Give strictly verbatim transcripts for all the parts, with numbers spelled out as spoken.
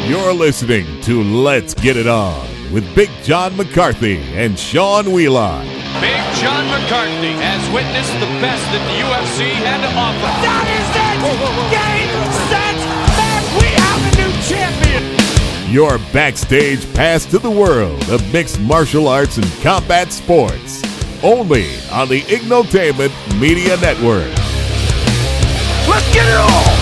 You're listening to Let's Get It On with Big John McCarthy and Sean Wheelock. Big John McCarthy has witnessed the best that the U F C had to offer. That is it! Whoa, whoa, whoa. Game, set, match! We have a new champion! Your backstage pass to the world of mixed martial arts and combat sports. Only on the Ignotainment Media Network. Let's get it on!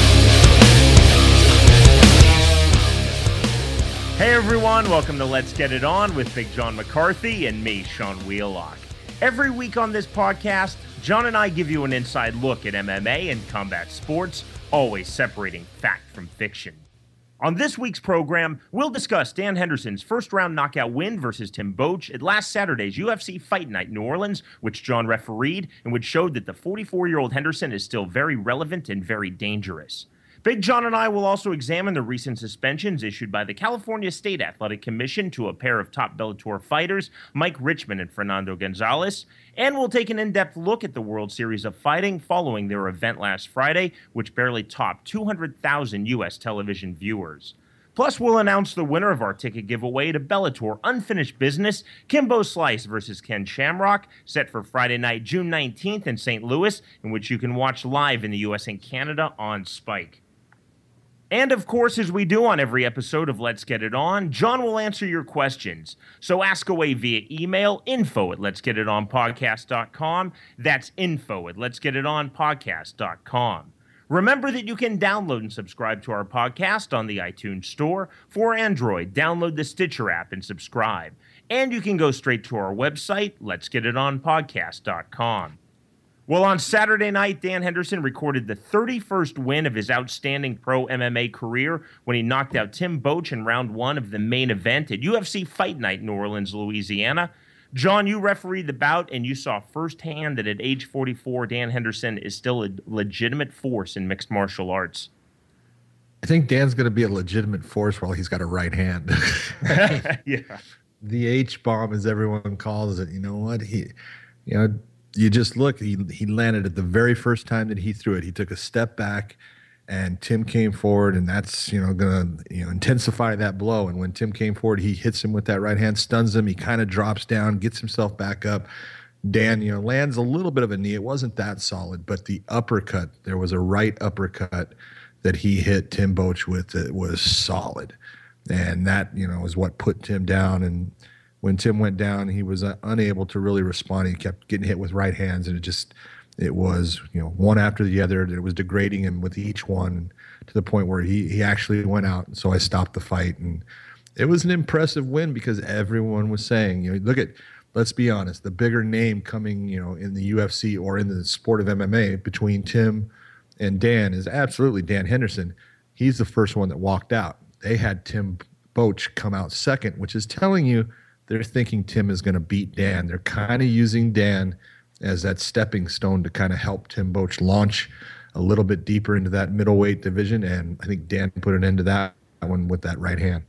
Hey everyone, welcome to Let's Get It On with Big John McCarthy and me, Sean Wheelock. Every week on this podcast, John and I give you an inside look at M M A and combat sports, always separating fact from fiction. On this week's program, we'll discuss Dan Henderson's first-round knockout win versus Tim Boetsch at last Saturday's U F C Fight Night New Orleans, which John refereed and which showed that the forty-four-year-old Henderson is still very relevant and very dangerous. Big John and I will also examine the recent suspensions issued by the California State Athletic Commission to a pair of top Bellator fighters, Mike Richman and Fernando Gonzalez, and we'll take an in-depth look at the World Series of Fighting following their event last Friday, which barely topped two hundred thousand U S television viewers. Plus, we'll announce the winner of our ticket giveaway to Bellator Unfinished Business, Kimbo Slice versus Ken Shamrock, set for Friday night, June nineteenth in Saint Louis, in which you can watch live in the U S and Canada on Spike. And of course, as we do on every episode of Let's Get It On, John will answer your questions. So ask away via email, info at lets get it on podcast dot com. That's info at lets get it on podcast dot com. Remember that you can download and subscribe to our podcast on the iTunes Store. For Android, download the Stitcher app and subscribe. And you can go straight to our website, lets get it on podcast dot com. Well, on Saturday night, Dan Henderson recorded the thirty-first win of his outstanding pro M M A career when he knocked out Tim Boetsch in round one of the main event at U F C Fight Night New Orleans, Louisiana. John, you refereed the bout, and you saw firsthand that at age forty-four, Dan Henderson is still a legitimate force in mixed martial arts. I think Dan's going to be a legitimate force while he's got a right hand. Yeah. The H-bomb, as everyone calls it. You know what? He, you know, you just look, he he landed it the very first time that he threw it. He took a step back and Tim came forward, and that's, you know, going to, you know, intensify that blow. And when Tim came forward, he hits him with that right hand, stuns him. He kind of drops down, gets himself back up. Dan, you know, lands a little bit of a knee. It wasn't that solid, but the uppercut, there was a right uppercut that he hit Tim Boetsch with that was solid. And that, you know, is what put Tim down. And when Tim went down, he was uh, unable to really respond. He kept getting hit with right hands, and it just, it was, you know, one after the other. It was degrading him with each one to the point where he he actually went out. And so I stopped the fight, and it was an impressive win because everyone was saying, you know, look at, let's be honest, the bigger name coming, you know, in the U F C or in the sport of M M A between Tim and Dan is absolutely Dan Henderson. He's the first one that walked out. They had Tim Boetsch come out second, which is telling you they're thinking Tim is going to beat Dan. They're kind of using Dan as that stepping stone to kind of help Tim Boetsch launch a little bit deeper into that middleweight division, and I think Dan put an end to that one with that right hand.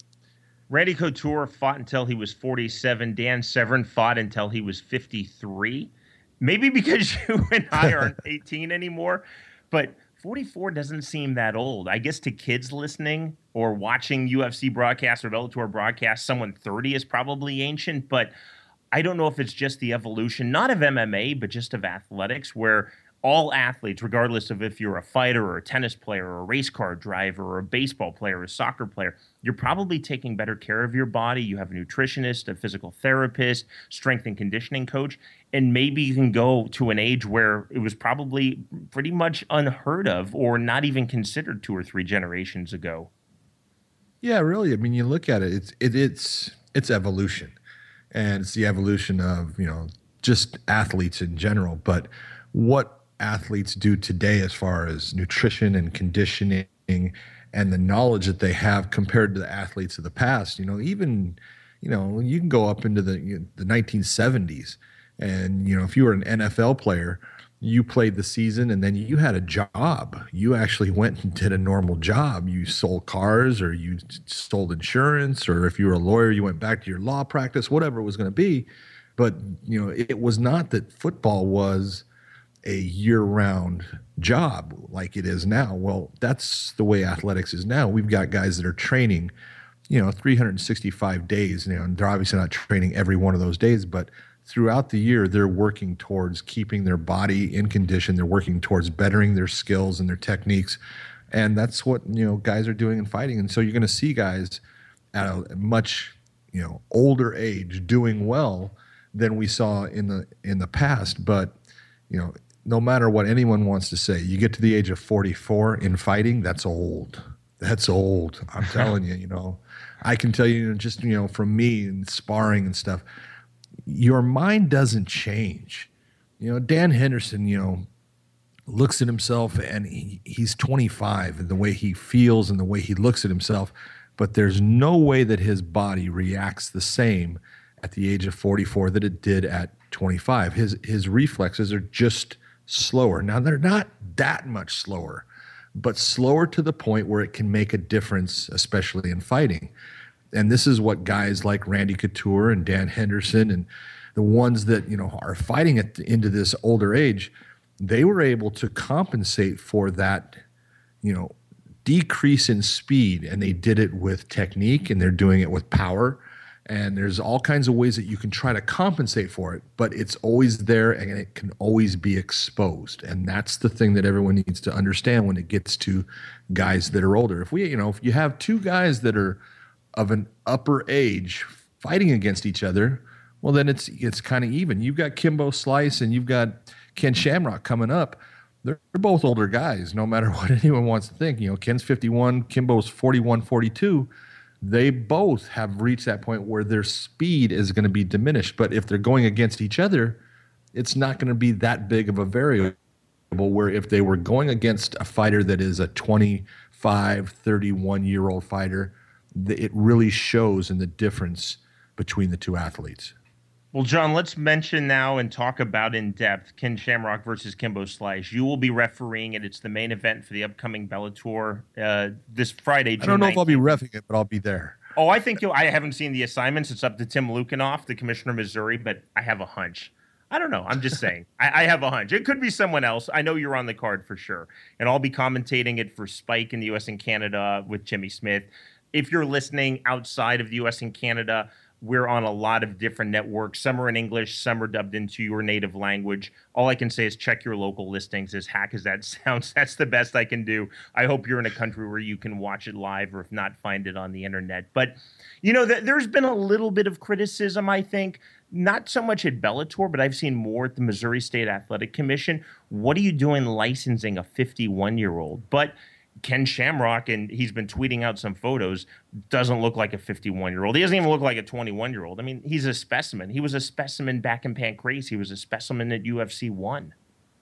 Randy Couture fought until he was forty-seven. Dan Severn fought until he was fifty-three. Maybe because you and I aren't eighteen anymore, but forty-four doesn't seem that old. I guess to kids listening or watching U F C broadcasts or Bellator broadcasts, someone thirty is probably ancient, but I don't know if it's just the evolution, not of M M A, but just of athletics, where all athletes, regardless of if you're a fighter or a tennis player or a race car driver or a baseball player or a soccer player, you're probably taking better care of your body. You have a nutritionist, a physical therapist, strength and conditioning coach, and maybe you can go to an age where it was probably pretty much unheard of or not even considered two or three generations ago. Yeah, really. I mean, you look at it, it's it, it's it's evolution, and it's the evolution of, you know, just athletes in general. But what athletes do today as far as nutrition and conditioning and the knowledge that they have compared to the athletes of the past, you know, even, you know, you can go up into the you know, the nineteen seventies, and, you know, if you were an N F L player, you played the season and then you had a job. You actually went and did a normal job. You sold cars, or you sold insurance, or if you were a lawyer, you went back to your law practice, whatever it was going to be. But, you know, it was not that football was a year-round job like it is now. Well, that's the way athletics is now. We've got guys that are training, you know, three hundred sixty-five days, you know, and they're obviously not training every one of those days, but throughout the year, they're working towards keeping their body in condition. They're working towards bettering their skills and their techniques. And that's what, you know, guys are doing in fighting. And so you're going to see guys at a much, you know, older age doing well than we saw in the in the past. But, you know, no matter what anyone wants to say, you get to the age of forty-four in fighting, that's old. That's old. I'm telling you, you know, I can tell you just, you know, from me and sparring and stuff, your mind doesn't change. You know, Dan Henderson, you know, looks at himself and he, he's twenty-five, and the way he feels and the way he looks at himself, but there's no way that his body reacts the same at the age of forty-four that it did at twenty-five. His his reflexes are just slower. Now, they're not that much slower, but slower to the point where it can make a difference, especially in fighting. And this is what guys like Randy Couture and Dan Henderson and the ones that, you know, are fighting at the, into this older age, they were able to compensate for that, you know, decrease in speed. And they did it with technique, and they're doing it with power. And there's all kinds of ways that you can try to compensate for it, but it's always there and it can always be exposed. And that's the thing that everyone needs to understand when it gets to guys that are older. If we, you know, if you have two guys that are of an upper age fighting against each other, well, then it's it's kind of even. You've got Kimbo Slice and you've got Ken Shamrock coming up. They're, they're both older guys, no matter what anyone wants to think. You know, Ken's fifty-one, Kimbo's forty-one, forty-two. They both have reached that point where their speed is going to be diminished. But if they're going against each other, it's not going to be that big of a variable, where if they were going against a fighter that is a twenty-five, thirty-one-year-old fighter, it really shows in the difference between the two athletes. Well, John, let's mention now and talk about in depth Ken Shamrock versus Kimbo Slice. You will be refereeing it. It's the main event for the upcoming Bellator uh, this Friday, June I don't know nineteenth. if I'll be reffing it, but I'll be there. Oh, I think you'll. I haven't seen the assignments. It's up to Tim Lukinoff, the commissioner of Missouri, but I have a hunch. I don't know. I'm just saying. I, I have a hunch. It could be someone else. I know you're on the card for sure. And I'll be commentating it for Spike in the U S and Canada with Jimmy Smith. If you're listening outside of the U S and Canada, we're on a lot of different networks. Some are in English, some are dubbed into your native language. All I can say is check your local listings, as hack as that sounds. That's the best I can do. I hope you're in a country where you can watch it live, or if not, find it on the internet. But, you know, th- there's been a little bit of criticism, I think, not so much at Bellator, but I've seen more at the Missouri State Athletic Commission. What are you doing licensing a fifty-one-year-old? But Ken Shamrock, and he's been tweeting out some photos, doesn't look like a fifty-one-year-old. He doesn't even look like a twenty-one-year-old. I mean, he's a specimen. He was a specimen back in Pancrase. He was a specimen at U F C one.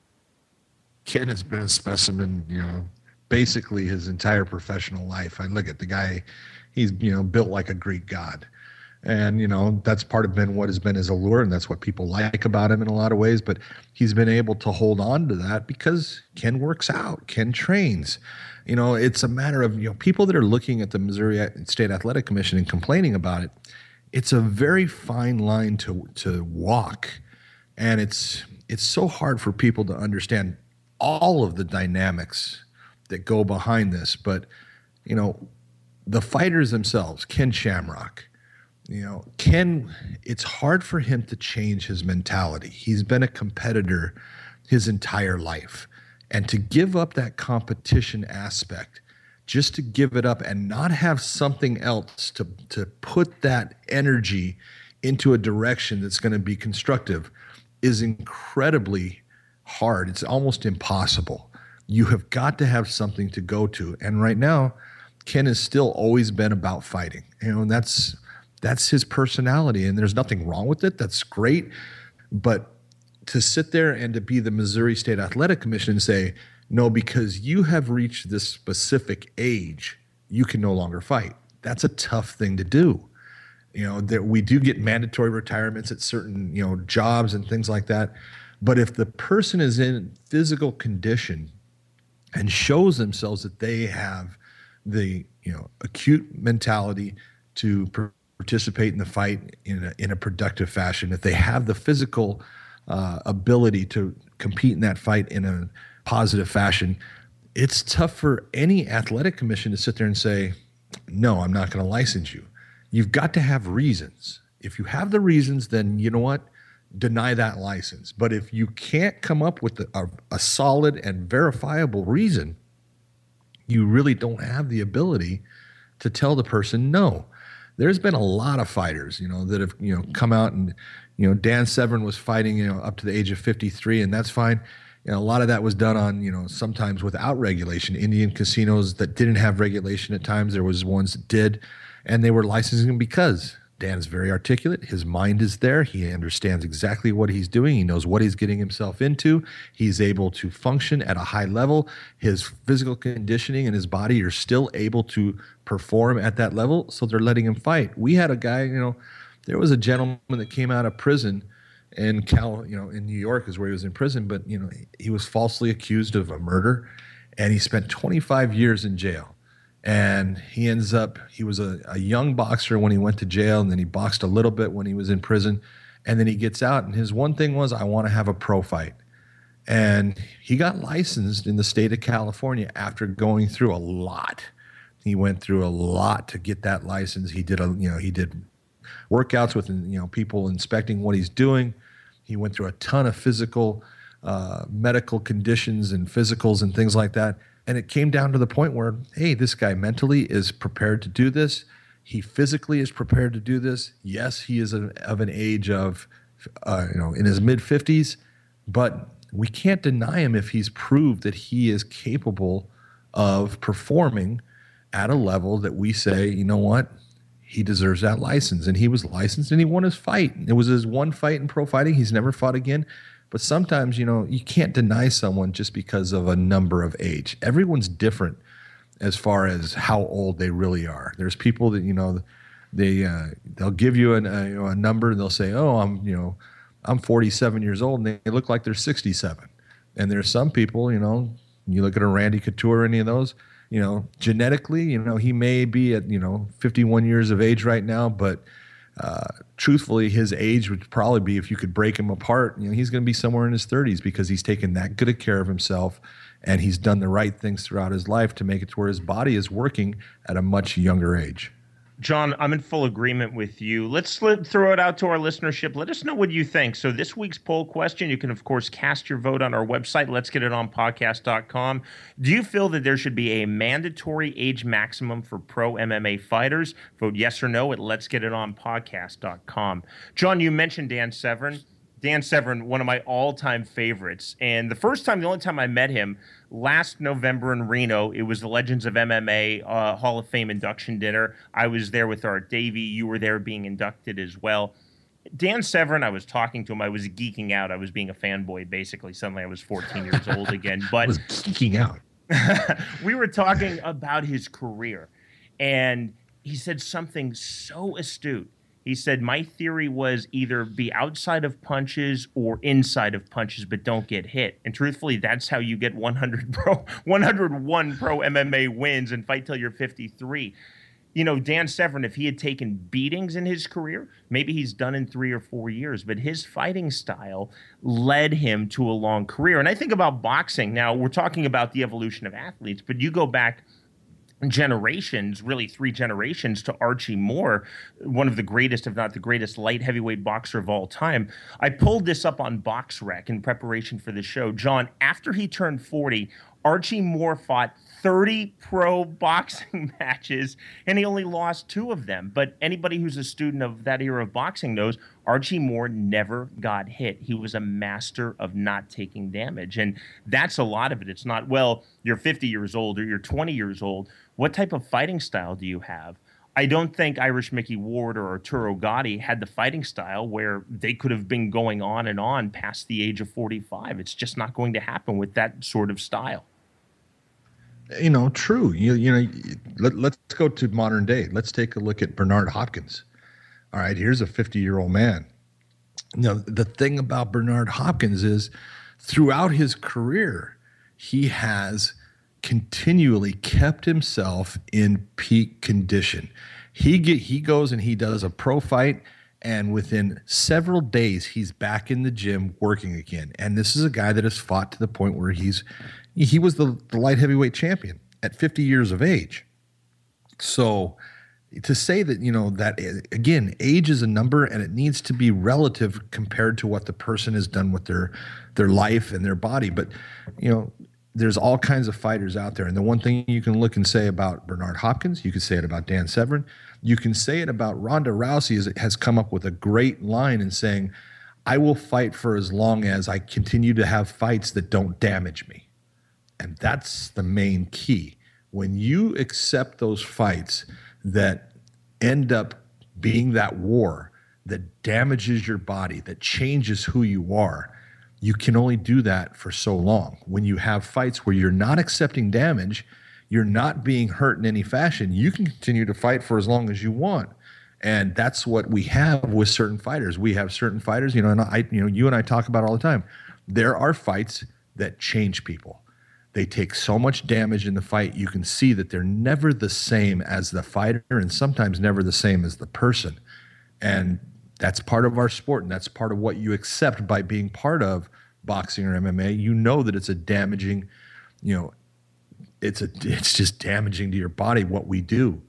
Ken has been a specimen, you know, basically his entire professional life. I look at the guy, he's, you know, built like a Greek god. And, you know, that's part of been what has been his allure, and that's what people like about him in a lot of ways. But he's been able to hold on to that because Ken works out, Ken trains. You know, it's a matter of, you know, people that are looking at the Missouri State Athletic Commission and complaining about it. It's a very fine line to to walk, and it's it's so hard for people to understand all of the dynamics that go behind this. But, you know, the fighters themselves, Ken Shamrock, you know, Ken, it's hard for him to change his mentality. He's been a competitor his entire life. And to give up that competition aspect, just to give it up and not have something else to, to put that energy into a direction that's going to be constructive, is incredibly hard. It's almost impossible. You have got to have something to go to. And right now, Ken has still always been about fighting. You know, and that's that's his personality, and there's nothing wrong with it. That's great. But to sit there and to be the Missouri State Athletic Commission and say, no, because you have reached this specific age, you can no longer fight. That's a tough thing to do. You know, that we do get mandatory retirements at certain, you know, jobs and things like that. But if the person is in physical condition and shows themselves that they have the, you know, acute mentality to participate in the fight in a, in a productive fashion, if they have the physical uh, ability to compete in that fight in a positive fashion, it's tough for any athletic commission to sit there and say, no, I'm not going to license you. You've got to have reasons. If you have the reasons, then you know what? Deny that license. But if you can't come up with a, a solid and verifiable reason, you really don't have the ability to tell the person no. There's been a lot of fighters, you know, that have, you know, come out and, you know, Dan Severn was fighting, you know, up to the age of fifty-three, and that's fine. You know, a lot of that was done on, you know, sometimes without regulation. Indian casinos that didn't have regulation at times, there was ones that did, and they were licensing because Dan is very articulate. His mind is there. He understands exactly what he's doing. He knows what he's getting himself into. He's able to function at a high level. His physical conditioning and his body are still able to perform at that level, so they're letting him fight. We had a guy, you know, there was a gentleman that came out of prison in Cal, you know, in New York is where he was in prison, but, you know, he was falsely accused of a murder, and he spent twenty-five years in jail. And he ends up, he was a, a young boxer when he went to jail, and then he boxed a little bit when he was in prison. And then he gets out, and his one thing was, I want to have a pro fight. And he got licensed in the state of California after going through a lot. He went through a lot to get that license. He did a, you know, he did workouts with, you know, people inspecting what he's doing. He went through a ton of physical, uh, medical conditions and physicals and things like that. And it came down to the point where, hey, this guy mentally is prepared to do this. He physically is prepared to do this. Yes, he is a, of an age of, uh, you know, in his mid fifties, but we can't deny him if he's proved that he is capable of performing at a level that we say, you know what, he deserves that license. And he was licensed and he won his fight. It was his one fight in pro fighting. He's never fought again. But sometimes, you know, you can't deny someone just because of a number of age. Everyone's different as far as how old they really are. There's people that, you know, they uh, they'll give you an, a, you know, a number and they'll say, oh, I'm, you know, I'm forty-seven years old, and they look like they're sixty-seven. And there's some people, you know, you look at a Randy Couture, any of those, you know, genetically, you know, he may be at, you know, fifty-one years of age right now, but Uh, truthfully, his age would probably be, if you could break him apart, you know, he's going to be somewhere in his thirties because he's taken that good a care of himself and he's done the right things throughout his life to make it to where his body is working at a much younger age. John, I'm in full agreement with you. Let's let, throw it out to our listenership. Let us know what you think. So this week's poll question, you can, of course, cast your vote on our website, lets get it on podcast dot com. Do you feel that there should be a mandatory age maximum for pro M M A fighters? Vote yes or no at lets get it on podcast dot com. John, you mentioned Dan Severn. Dan Severn, one of my all-time favorites. And the first time, the only time I met him, last November in Reno, it was the Legends of M M A uh, Hall of Fame induction dinner. I was there with Art Davey. You were there being inducted as well. Dan Severn, I was talking to him. I was geeking out. I was being a fanboy, basically. Suddenly I was fourteen years old again. But I was geeking out. We were talking about his career, and he said something so astute. He said, my theory was either be outside of punches or inside of punches, but don't get hit. And truthfully, that's how you get one hundred pro, one hundred one pro M M A wins and fight till you're fifty-three. You know, Dan Severn, if he had taken beatings in his career, maybe he's done in three or four years, but his fighting style led him to a long career. And I think about boxing. Now, we're talking about the evolution of athletes, but you go back generations, really three generations, to Archie Moore, one of the greatest, if not the greatest, light heavyweight boxer of all time. I pulled this up on BoxRec in preparation for the show. John, after he turned forty, Archie Moore fought thirty pro boxing matches, and he only lost two of them. But anybody who's a student of that era of boxing knows Archie Moore never got hit. He was a master of not taking damage. And that's a lot of it. It's not, well, you're fifty years old or you're twenty years old. What type of fighting style do you have? I don't think Irish Mickey Ward or Arturo Gatti had the fighting style where they could have been going on and on past the age of forty-five. It's just not going to happen with that sort of style. You know, true. You, you know, let, let's go to modern day. Let's take a look at Bernard Hopkins. All right, here's a fifty-year-old man. You know, the thing about Bernard Hopkins is throughout his career, he has continually kept himself in peak condition. He get he goes and he does a pro fight, And within several days, he's back in the gym working again. And this is a guy that has fought to the point where he's he was the, the light heavyweight champion at fifty years of age. So to say that, you know, that again, age is a number and it needs to be relative compared to what the person has done with their their life and their body. But, you know, there's all kinds of fighters out there. And the one thing you can look and say about Bernard Hopkins, you can say it about Dan Severn, you can say it about Ronda Rousey, is it has come up with a great line in saying, I will fight for as long as I continue to have fights that don't damage me. And that's the main key. When you accept those fights that end up being that war that damages your body, that changes who you are, you can only do that for so long. When you have fights where you're not accepting damage, you're not being hurt in any fashion, you can continue to fight for as long as you want. And that's what we have with certain fighters. We have certain fighters, you know, and I, you know, you and I talk about all the time. There are fights that change people. They take so much damage in the fight, you can see that they're never the same as the fighter and sometimes never the same as the person. And that's part of our sport, and that's part of what you accept by being part of boxing or M M A. You know that it's a damaging, you know, it's a it's just damaging to your body what we do.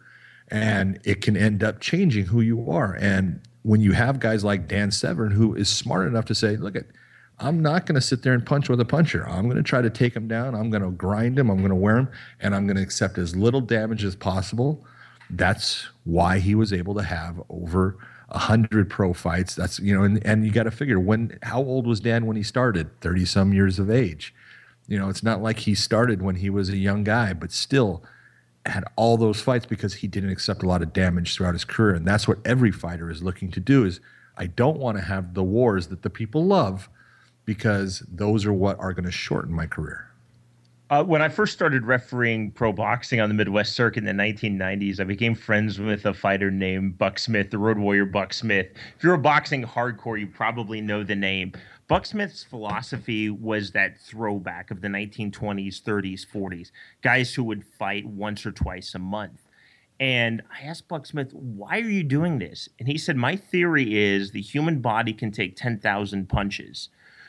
And it can end up changing who you are. And when you have guys like Dan Severn, who is smart enough to say, look, at, I'm not going to sit there and punch with a puncher. I'm going to try to take him down. I'm going to grind him. I'm going to wear him. And I'm going to accept as little damage as possible. That's why he was able to have over a hundred pro fights. That's, you know, and, and you got to figure when, how old was Dan when he started? thirty some years of age. You know, it's not like he started when he was a young guy, but still had all those fights because he didn't accept a lot of damage throughout his career. And that's what every fighter is looking to do is, I don't want to have the wars that the people love because those are what are going to shorten my career. Uh, when I first started refereeing pro boxing on the Midwest circuit in the nineteen nineties, I became friends with a fighter named Buck Smith, the Road Warrior Buck Smith. If you're a boxing hardcore, you probably know the name. Buck Smith's philosophy was that throwback of the nineteen twenties, thirties, forties, guys who would fight once or twice a month. And I asked Buck Smith, why are you doing this? And he said, my theory is the human body can take ten thousand punches.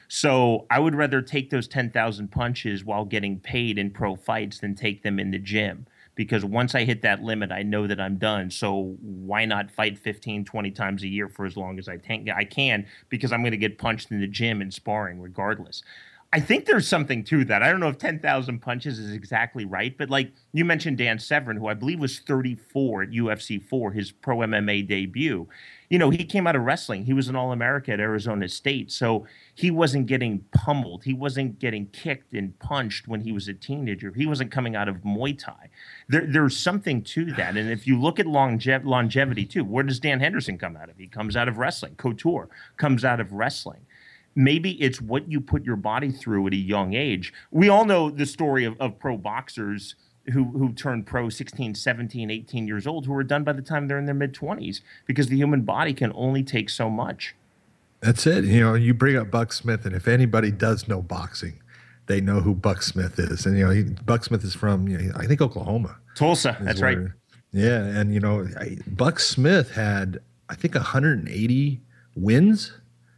So I would rather take those ten thousand punches while getting paid in pro fights than take them in the gym. Because once I hit that limit, I know that I'm done. So why not fight fifteen, twenty times a year for as long as I can? Because I'm going to get punched in the gym and sparring regardless. I think there's something to that. I don't know if ten thousand punches is exactly right, but like you mentioned Dan Severn, who I believe was thirty-four at U F C four, his pro M M A debut. You know, he came out of wrestling. He was an All-America at Arizona State, so he wasn't getting pummeled. He wasn't getting kicked and punched when he was a teenager. He wasn't coming out of Muay Thai. There, there's something to that, and if you look at longev- longevity too, where does Dan Henderson come out of? He comes out of wrestling. Couture comes out of wrestling. Maybe it's what you put your body through at a young age. We all know the story of, of pro boxers who who turned pro sixteen, seventeen, eighteen years old, who are done by the time they're in their mid-twenties because the human body can only take so much. That's it. You know, you bring up Buck Smith, and if anybody does know boxing, they know who Buck Smith is. And, you know, he, Buck Smith is from, you know, I think, Oklahoma. Tulsa, that's where, right. Yeah, and, you know, I, Buck Smith had, I think, one hundred eighty wins.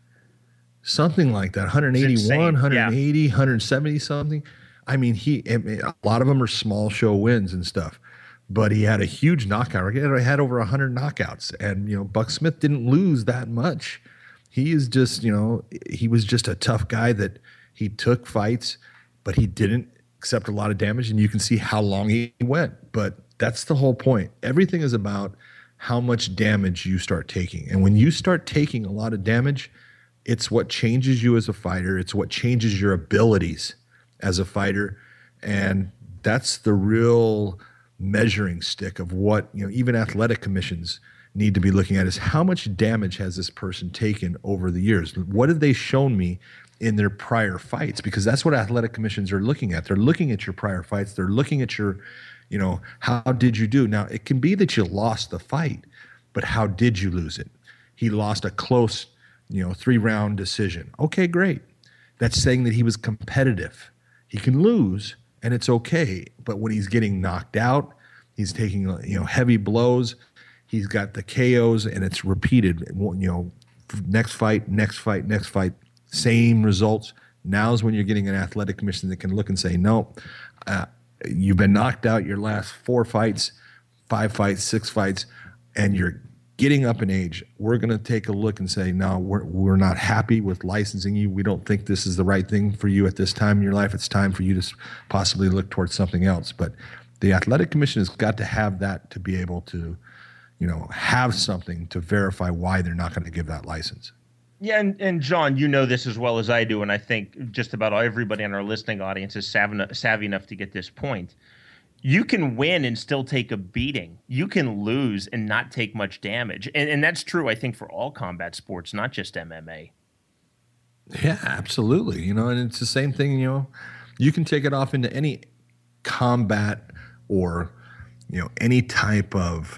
Something like that, one eighty-one, one eighty, yeah. one seventy something. I mean, he a lot of them are small show wins and stuff, but he had a huge knockout. He had over one hundred knockouts, and you know, Buck Smith didn't lose that much. He is just, you know, he was just a tough guy that he took fights, but he didn't accept a lot of damage, and you can see how long he went. But that's the whole point. Everything is about how much damage you start taking, and when you start taking a lot of damage, it's what changes you as a fighter. It's what changes your abilities as a fighter. And that's the real measuring stick of what, you know, even athletic commissions need to be looking at is how much damage has this person taken over the years? What have they shown me in their prior fights? Because that's what athletic commissions are looking at. They're looking at your prior fights. They're looking at your, you know, how did you do? Now, it can be that you lost the fight, but how did you lose it? He lost a close, you know, three-round decision. Okay, great. That's saying that he was competitive. He can lose, and it's okay. But when he's getting knocked out, he's taking, you know, heavy blows, He's got the K Os, and it's repeated. You know, next fight, next fight, next fight, same results. Now's when you're getting an athletic commission that can look and say, no, uh, you've been knocked out your last four fights, five fights, six fights, and you're getting up in age. We're going to take a look and say, no, we're, we're not happy with licensing you. We don't think this is the right thing for you at this time in your life. It's time for you to possibly look towards something else. But the athletic commission has got to have that to be able to, you know, have something to verify why they're not going to give that license. Yeah, and, and John, you know this as well as I do, and I think just about everybody in our listening audience is savvy, savvy enough to get this point. You can win and still take a beating. You can lose and not take much damage. And, and that's true, I think, for all combat sports, not just M M A. Yeah, absolutely. You know, and it's the same thing, you know, you can take it off into any combat or, you know, any type of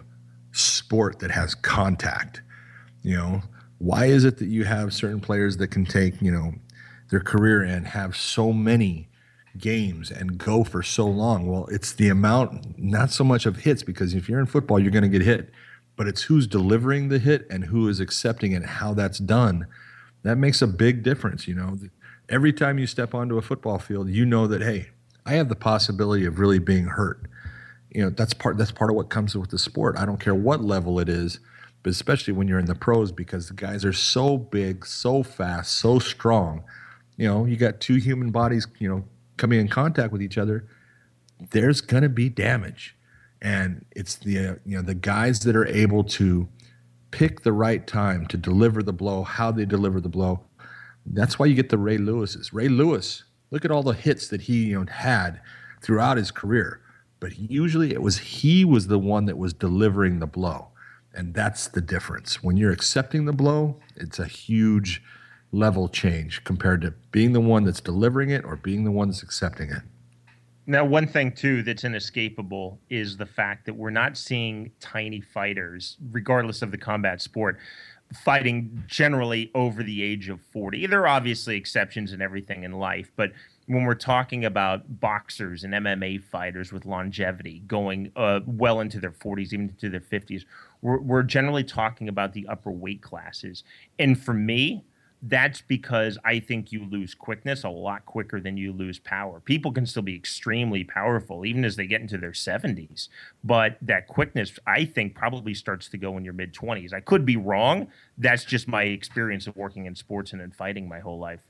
sport that has contact. You know, why is it that you have certain players that can take, you know, their career and have so many games and go for so long? Well, it's the amount, not so much of hits, because if you're in football, you're going to get hit, but it's who's delivering the hit and who is accepting it and how that's done. That makes a big difference. You know, every time you step onto a football field, you know that, hey, I have the possibility of really being hurt. You know, that's part, that's part of what comes with the sport. I don't care what level it is, but especially when you're in the pros, because the guys are so big, so fast, so strong. You know, you got two human bodies, you know, coming in contact with each other, there's going to be damage. And it's the, uh, you know, the guys that are able to pick the right time to deliver the blow, how they deliver the blow. That's why you get the Ray Lewis's. Ray Lewis, look at all the hits that he, you know, had throughout his career. But usually it was, he was the one that was delivering the blow. And that's the difference. When you're accepting the blow, it's a huge level change compared to being the one that's delivering it or being the one that's accepting it. Now, one thing, too, that's inescapable is the fact that we're not seeing tiny fighters, regardless of the combat sport, fighting generally over the age of forty. There are obviously exceptions in everything in life, but when we're talking about boxers and M M A fighters with longevity going uh, well into their forties, even into their fifties, we're, we're generally talking about the upper weight classes. And for me, that's because I think you lose quickness a lot quicker than you lose power. People can still be extremely powerful, even as they get into their seventies. But that quickness, I think, probably starts to go in your mid-twenties. I could be wrong. That's just my experience of working in sports and in fighting my whole life.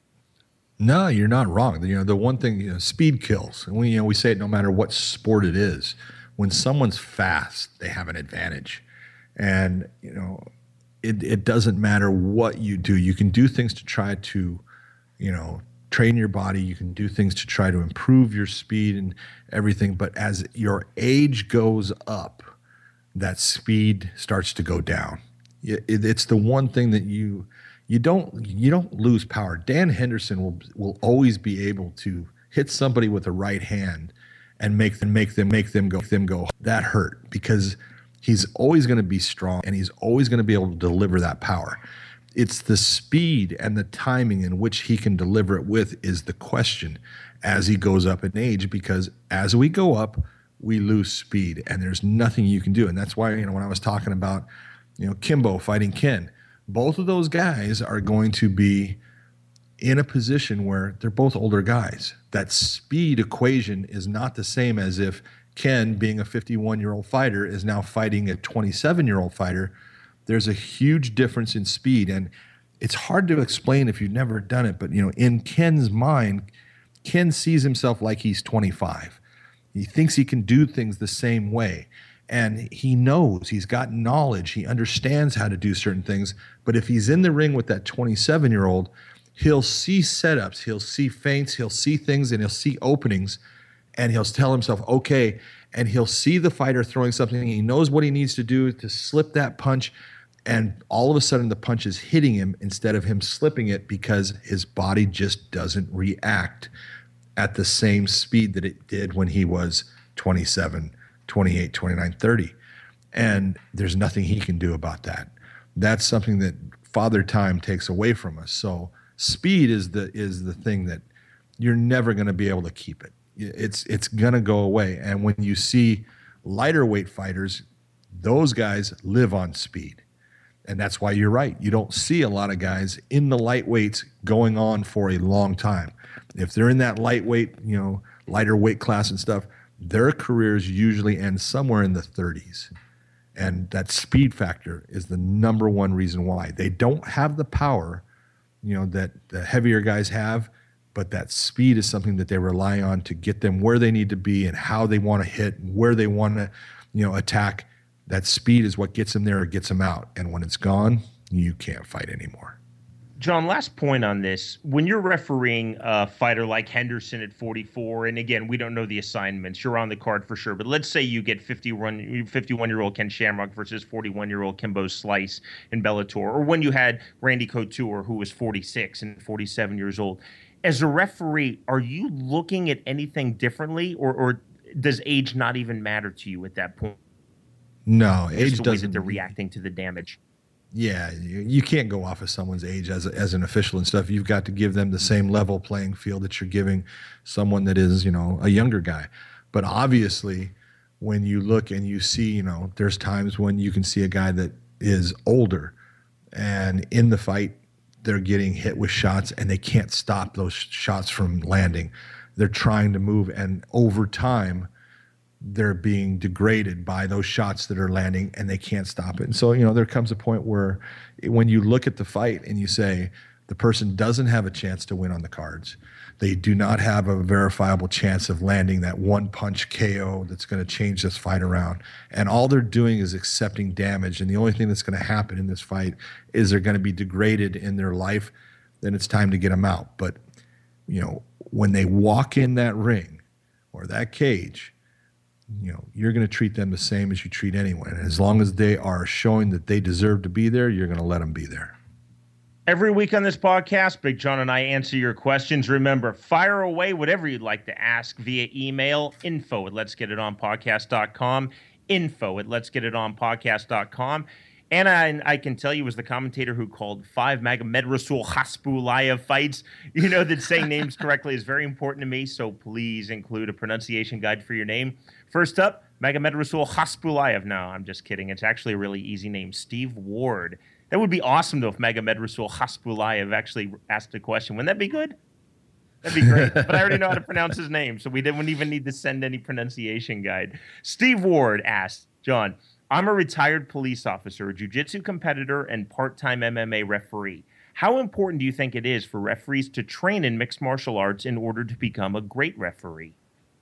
No, you're not wrong. You know, the one thing, you know, speed kills. And we, you know, we say it no matter what sport it is. When someone's fast, they have an advantage. And, you know, It, it doesn't matter what you do. You can do things to try to, you know, train your body. You can do things to try to improve your speed and everything. But as your age goes up, that speed starts to go down. It, it, it's the one thing that you you don't you don't lose power. Dan Henderson will will always be able to hit somebody with a right hand and make them make them make them go them go. That hurt because he's always going to be strong, and he's always going to be able to deliver that power. It's the speed and the timing in which he can deliver it with is the question as he goes up in age, because as we go up, we lose speed, and there's nothing you can do. And that's why, you know, when I was talking about, you know, Kimbo fighting Ken, both of those guys are going to be in a position where they're both older guys. That speed equation is not the same as if Ken, being a fifty-one-year-old fighter, is now fighting a twenty-seven-year-old fighter. There's a huge difference in speed, and it's hard to explain if you've never done it. But, you know, in Ken's mind, Ken sees himself like he's twenty-five. He thinks he can do things the same way, and he knows, he's got knowledge. He understands how to do certain things. But if he's in the ring with that twenty-seven-year-old, he'll see setups, he'll see feints, he'll see things, and he'll see openings. And he'll tell himself, okay, and he'll see the fighter throwing something. He knows what he needs to do to slip that punch, and all of a sudden the punch is hitting him instead of him slipping it because his body just doesn't react at the same speed that it did when he was twenty-seven, twenty-eight, twenty-nine, thirty. And there's nothing he can do about that. That's something that Father Time takes away from us. So speed is the is the thing that you're never going to be able to keep it. It's it's gonna go away. And when you see lighter weight fighters Those guys live on speed. And that's why you're right. You don't see a lot of guys in the lightweights going on for a long time. If they're in that lightweight, you know, lighter weight class and stuff, their careers usually end somewhere in the thirties. And that speed factor is the number one reason why. They don't have the power, you know, that the heavier guys have, but that speed is something that they rely on to get them where they need to be and how they want to hit and where they want to, you know, attack. That speed is what gets them there or gets them out. And when it's gone, you can't fight anymore. John, last point on this. When you're refereeing a fighter like Henderson at forty-four, and again, we don't know the assignments, you're on the card for sure, but let's say you get fifty-one-year-old Ken Shamrock versus forty-one-year-old Kimbo Slice in Bellator, or when you had Randy Couture, who was forty-six and forty-seven years old. As a referee, are you looking at anything differently, or, or does age not even matter to you at that point? No, Just age the way doesn't. that they're reacting to the damage. Yeah, you, you can't go off of someone's age as a, as an official and stuff. You've got to give them the same level playing field that you're giving someone that is, you know, a younger guy. But obviously, when you look and you see, you know, there's times when you can see a guy that is older, and in the fight, they're getting hit with shots and they can't stop those shots from landing. They're trying to move, and over time, they're being degraded by those shots that are landing and they can't stop it. And so, you know, there comes a point where when you look at the fight and you say the person doesn't have a chance to win on the cards, they do not have a verifiable chance of landing that one punch K O that's going to change this fight around. And all they're doing is accepting damage. And the only thing that's going to happen in this fight is they're going to be degraded in their life. Then it's time to get them out. But, you know, when they walk in that ring or that cage, you know, you're going to treat them the same as you treat anyone. And as long as they are showing that they deserve to be there, you're going to let them be there. Every week on this podcast, Big John and I answer your questions. Remember, fire away whatever you'd like to ask via email, info at lets get it on podcast dot com, info at lets get it on podcast dot com. And I, I can tell you, as the commentator who called five Magomed Rasul Hasbullaev fights, you know that saying names correctly is very important to me, so please include a pronunciation guide for your name. First up, Magomed Rasul Hasbullaev. No, I'm just kidding. It's actually a really easy name, Steve Ward. That would be awesome, though, if Magomed Rasul Hasbullaev actually asked a question. Wouldn't that be good? That'd be great. But I already know how to pronounce his name, so we didn't even need to send any pronunciation guide. Steve Ward asked, John, I'm a retired police officer, a jiu-jitsu competitor, and part-time M M A referee. How important do you think it is for referees to train in mixed martial arts in order to become a great referee?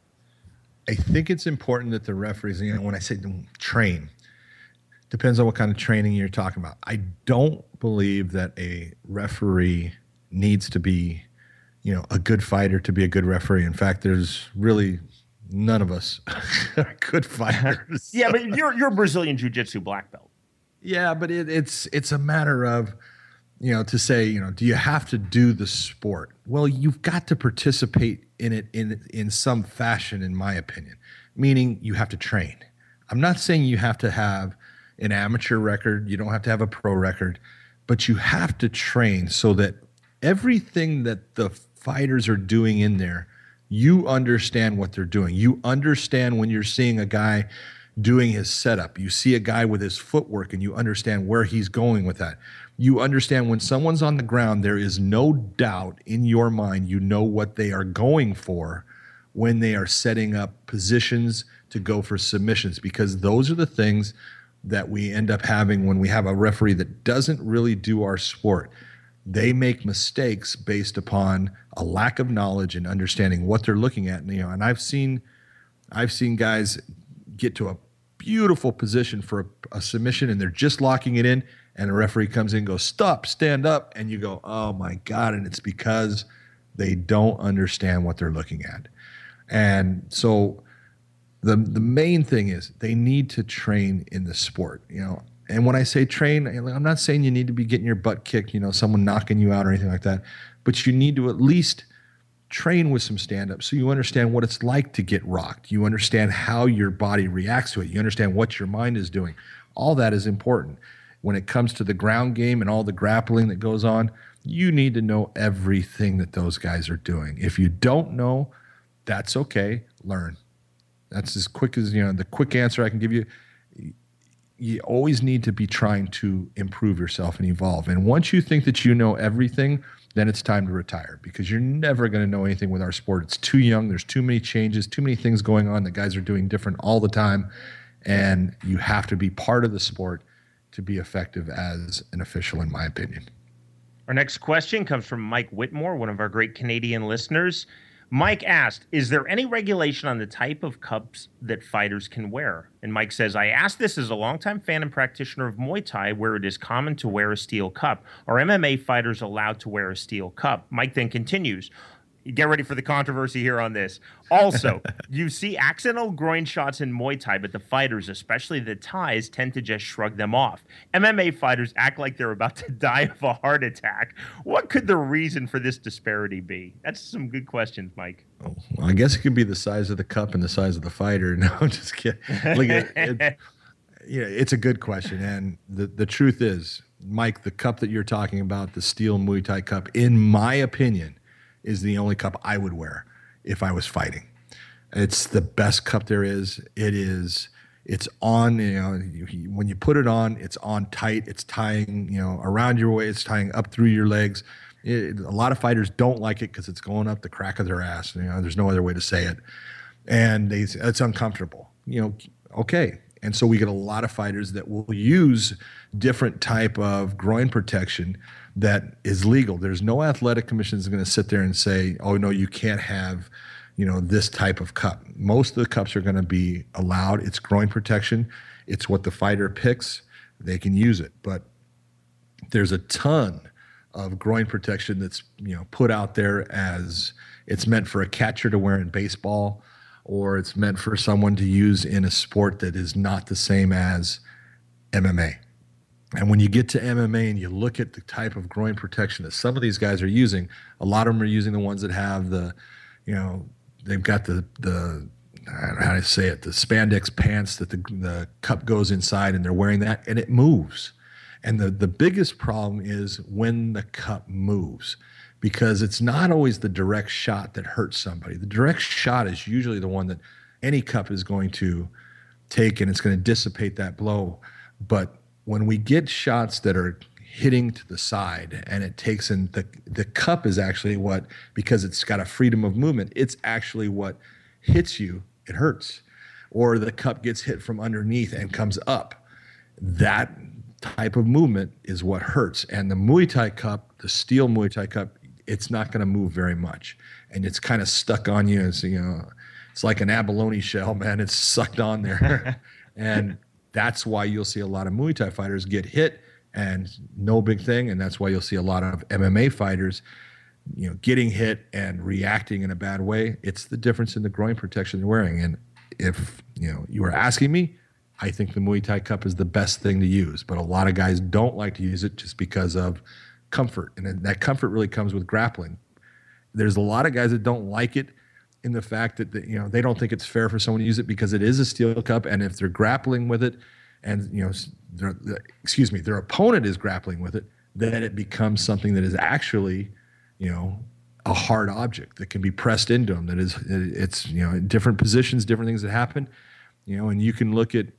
I think it's important that the referees, you know, when I say train, depends on what kind of training you're talking about. I don't believe that a referee needs to be, you know, a good fighter to be a good referee. In fact, there's really none of us are good fighters. Yeah, but you're you're a Brazilian jiu-jitsu black belt. Yeah, but it, it's it's a matter of, you know, to say, you know, do you have to do the sport? Well, you've got to participate in it in in some fashion, in my opinion, meaning you have to train. I'm not saying you have to have an amateur record. You don't have to have a pro record, but you have to train so that everything that the fighters are doing in there, you understand what they're doing. You understand when you're seeing a guy doing his setup. You see a guy with his footwork and you understand where he's going with that. You understand when someone's on the ground, there is no doubt in your mind, you know what they are going for when they are setting up positions to go for submissions, because those are the things that we end up having when we have a referee that doesn't really do our sport. They make mistakes based upon a lack of knowledge and understanding what they're looking at. And, you know, and I've seen, I've seen guys get to a beautiful position for a, a submission, and they're just locking it in, and a referee comes in and goes, "Stop, stand up," and you go, "Oh my God!" And it's because they don't understand what they're looking at. And so, the the main thing is they need to train in the sport, you know. And when I say train, I'm not saying you need to be getting your butt kicked, you know, someone knocking you out or anything like that. But you need to at least train with some stand-up so you understand what it's like to get rocked. You understand how your body reacts to it. You understand what your mind is doing. All that is important. When it comes to the ground game and all the grappling that goes on, you need to know everything that those guys are doing. If you don't know, that's okay. Learn. That's as quick as, you know, the quick answer I can give you. you always need to be trying to improve yourself and evolve. And once you think that you know everything, then it's time to retire, because you're never going to know anything with our sport. It's too young. There's too many changes, too many things going on. The guys are doing different all the time. And you have to be part of the sport to be effective as an official, in my opinion. Our next question comes from Mike Whitmore, one of our great Canadian listeners. Mike asked, is there any regulation on the type of cups that fighters can wear? And Mike says, I asked this as a longtime fan and practitioner of Muay Thai, where it is common to wear a steel cup. Are M M A fighters allowed to wear a steel cup? Mike then continues, get ready for the controversy here on this. Also, you see accidental groin shots in Muay Thai, but the fighters, especially the Thais, tend to just shrug them off. M M A fighters act like they're about to die of a heart attack. What could the reason for this disparity be? That's some good questions, Mike. Oh, well, I guess it could be the size of the cup and the size of the fighter. No, I'm just kidding. Look at it. Yeah, it's a good question. And the, the truth is, Mike, the cup that you're talking about, the steel Muay Thai cup, in my opinion, is the only cup I would wear if I was fighting. It's the best cup there is. It is, it's on, you know, you, when you put it on, it's on tight. It's tying, you know, around your waist, it's tying up through your legs. It, a lot of fighters don't like it because it's going up the crack of their ass. You know, there's no other way to say it. And they, it's uncomfortable, you know, okay. And so we get a lot of fighters that will use different type of groin protection that is legal. There's no athletic commission that's going to sit there and say, oh, no, you can't have, you know, this type of cup. Most of the cups are going to be allowed. It's groin protection. It's what the fighter picks. They can use it. But there's a ton of groin protection that's, you know, put out there as it's meant for a catcher to wear in baseball, or it's meant for someone to use in a sport that is not the same as M M A. And when you get to M M A and you look at the type of groin protection that some of these guys are using, a lot of them are using the ones that have the, you know, they've got the, the I don't know how to say it, the spandex pants that the, the cup goes inside, and they're wearing that, and it moves. And the, the biggest problem is when the cup moves, because it's not always the direct shot that hurts somebody. The direct shot is usually the one that any cup is going to take, and it's going to dissipate that blow. But when we get shots that are hitting to the side, and it takes in the the cup is actually what, because it's got a freedom of movement, it's actually what hits you, it hurts. Or the cup gets hit from underneath and comes up. That type of movement is what hurts. And the Muay Thai cup, the steel Muay Thai cup, it's not going to move very much. And it's kind of stuck on you as, you know, it's like an abalone shell, man. It's sucked on there. And that's why you'll see a lot of Muay Thai fighters get hit and no big thing. And that's why you'll see a lot of M M A fighters, you know, getting hit and reacting in a bad way. It's the difference in the groin protection they're wearing. And if, you know, you were asking me, I think the Muay Thai cup is the best thing to use. But a lot of guys don't like to use it just because of comfort. And that comfort really comes with grappling. There's a lot of guys that don't like it in the fact that, the, you know, they don't think it's fair for someone to use it because it is a steel cup. And if they're grappling with it and, you know, their, excuse me, their opponent is grappling with it, then it becomes something that is actually, you know, a hard object that can be pressed into them. That is, it's, you know, different positions, different things that happen, you know, and you can look at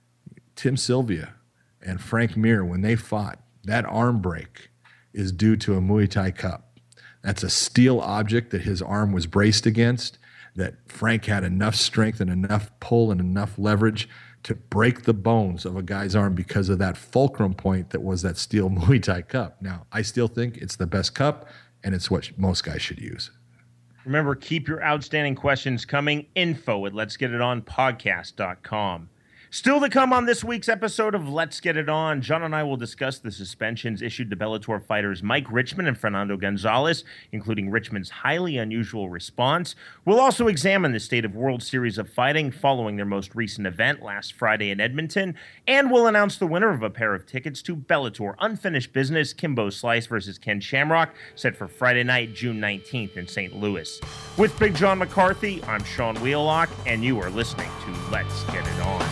Tim Sylvia and Frank Mir when they fought. That arm break is due to a Muay Thai cup. That's a steel object that his arm was braced against, that Frank had enough strength and enough pull and enough leverage to break the bones of a guy's arm because of that fulcrum point that was that steel Muay Thai cup. Now, I still think it's the best cup, and it's what most guys should use. Remember, keep your outstanding questions coming. Info at lets get it on podcast dot com. Still to come on this week's episode of Let's Get It On, John and I will discuss the suspensions issued to Bellator fighters Mike Richman and Fernando Gonzalez, including Richman's highly unusual response. We'll also examine the state of World Series of Fighting following their most recent event last Friday in Edmonton, and we'll announce the winner of a pair of tickets to Bellator Unfinished Business, Kimbo Slice versus Ken Shamrock, set for Friday night, June nineteenth in Saint Louis. With Big John McCarthy, I'm Sean Wheelock, and you are listening to Let's Get It On.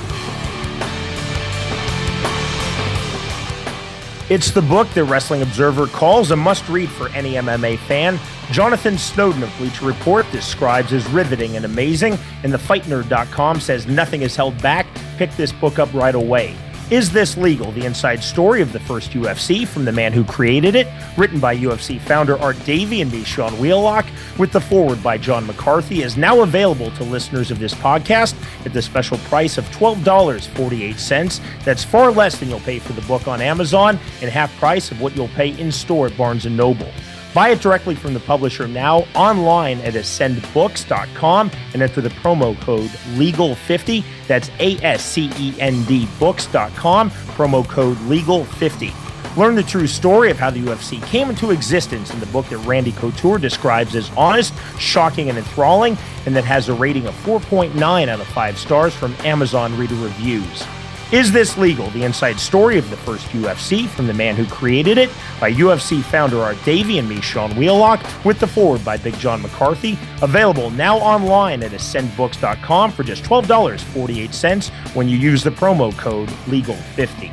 It's the book that Wrestling Observer calls a must-read for any M M A fan. Jonathan Snowden of Bleacher Report describes as riveting and amazing, and the fight nerd dot com says nothing is held back pick this book up right away. Is This Legal? The inside story of the first U F C from the man who created it, written by U F C founder Art Davie and me, Sean Wheelock, with the foreword by John McCarthy, is now available to listeners of this podcast at the special price of twelve dollars and forty-eight cents. That's far less than you'll pay for the book on Amazon and half price of what you'll pay in store at Barnes and Noble. Buy it directly from the publisher now online at ascend books dot com and enter the promo code legal fifty. That's A S C E N D books dot com, promo code legal fifty. Learn the true story of how the U F C came into existence in the book that Randy Couture describes as honest, shocking, and enthralling, and that has a rating of four point nine out of five stars from Amazon Reader Reviews. Is This Legal? The inside story of the first U F C from the man who created it, by U F C founder Art Davie and me, Sean Wheelock, with the foreword by Big John McCarthy. Available now online at ascend books dot com for just twelve dollars and forty-eight cents when you use the promo code legal fifty.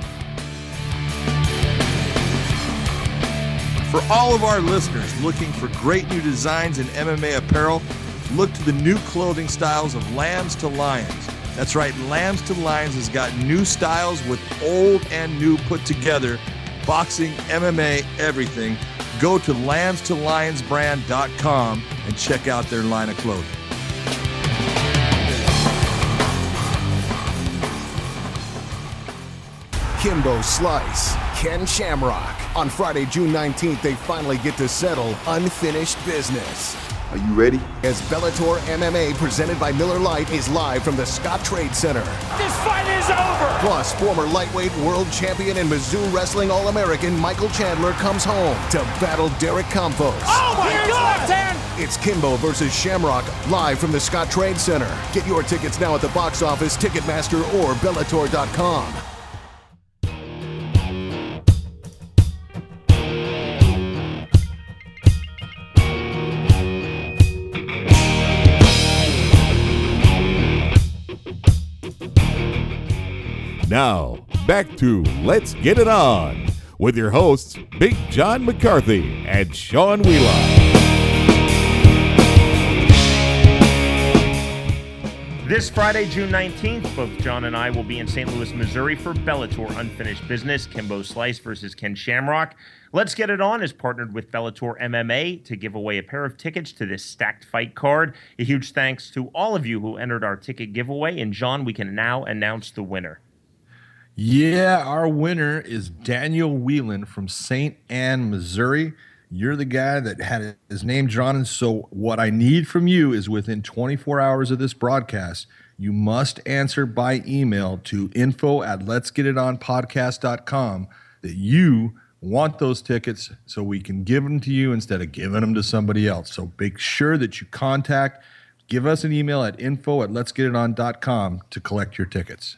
For all of our listeners looking for great new designs in M M A apparel, look to the new clothing styles of Lambs to Lions. That's right, Lambs to Lions has got new styles with old and new put together. Boxing, M M A, everything. Go to lambs to lions brand dot com and check out their line of clothing. Kimbo Slice, Ken Shamrock. On Friday, June nineteenth, they finally get to settle unfinished business. Are you ready? As Bellator M M A, presented by Miller Lite, is live from the Scott Trade Center. This fight is over! Plus, former lightweight world champion and Mizzou Wrestling All-American Michael Chandler comes home to battle Derek Campos. Oh my Here's God! Left hand. It's Kimbo versus Shamrock, live from the Scott Trade Center. Get your tickets now at the box office, Ticketmaster, or Bellator dot com. Now, back to Let's Get It On with your hosts, Big John McCarthy and Sean Wheelock. This Friday, June nineteenth, both John and I will be in Saint Louis, Missouri for Bellator Unfinished Business, Kimbo Slice versus Ken Shamrock. Let's Get It On is partnered with Bellator M M A to give away a pair of tickets to this stacked fight card. A huge thanks to all of you who entered our ticket giveaway. And John, we can now announce the winner. Yeah, our winner is Daniel Whelan from Saint Ann, Missouri. You're the guy that had his name drawn. And so what I need from you is within twenty-four hours of this broadcast, you must answer by email to info at lets get it on podcast dot com that you want those tickets so we can give them to you instead of giving them to somebody else. So make sure that you contact, give us an email at info at lets get it on dot com to collect your tickets.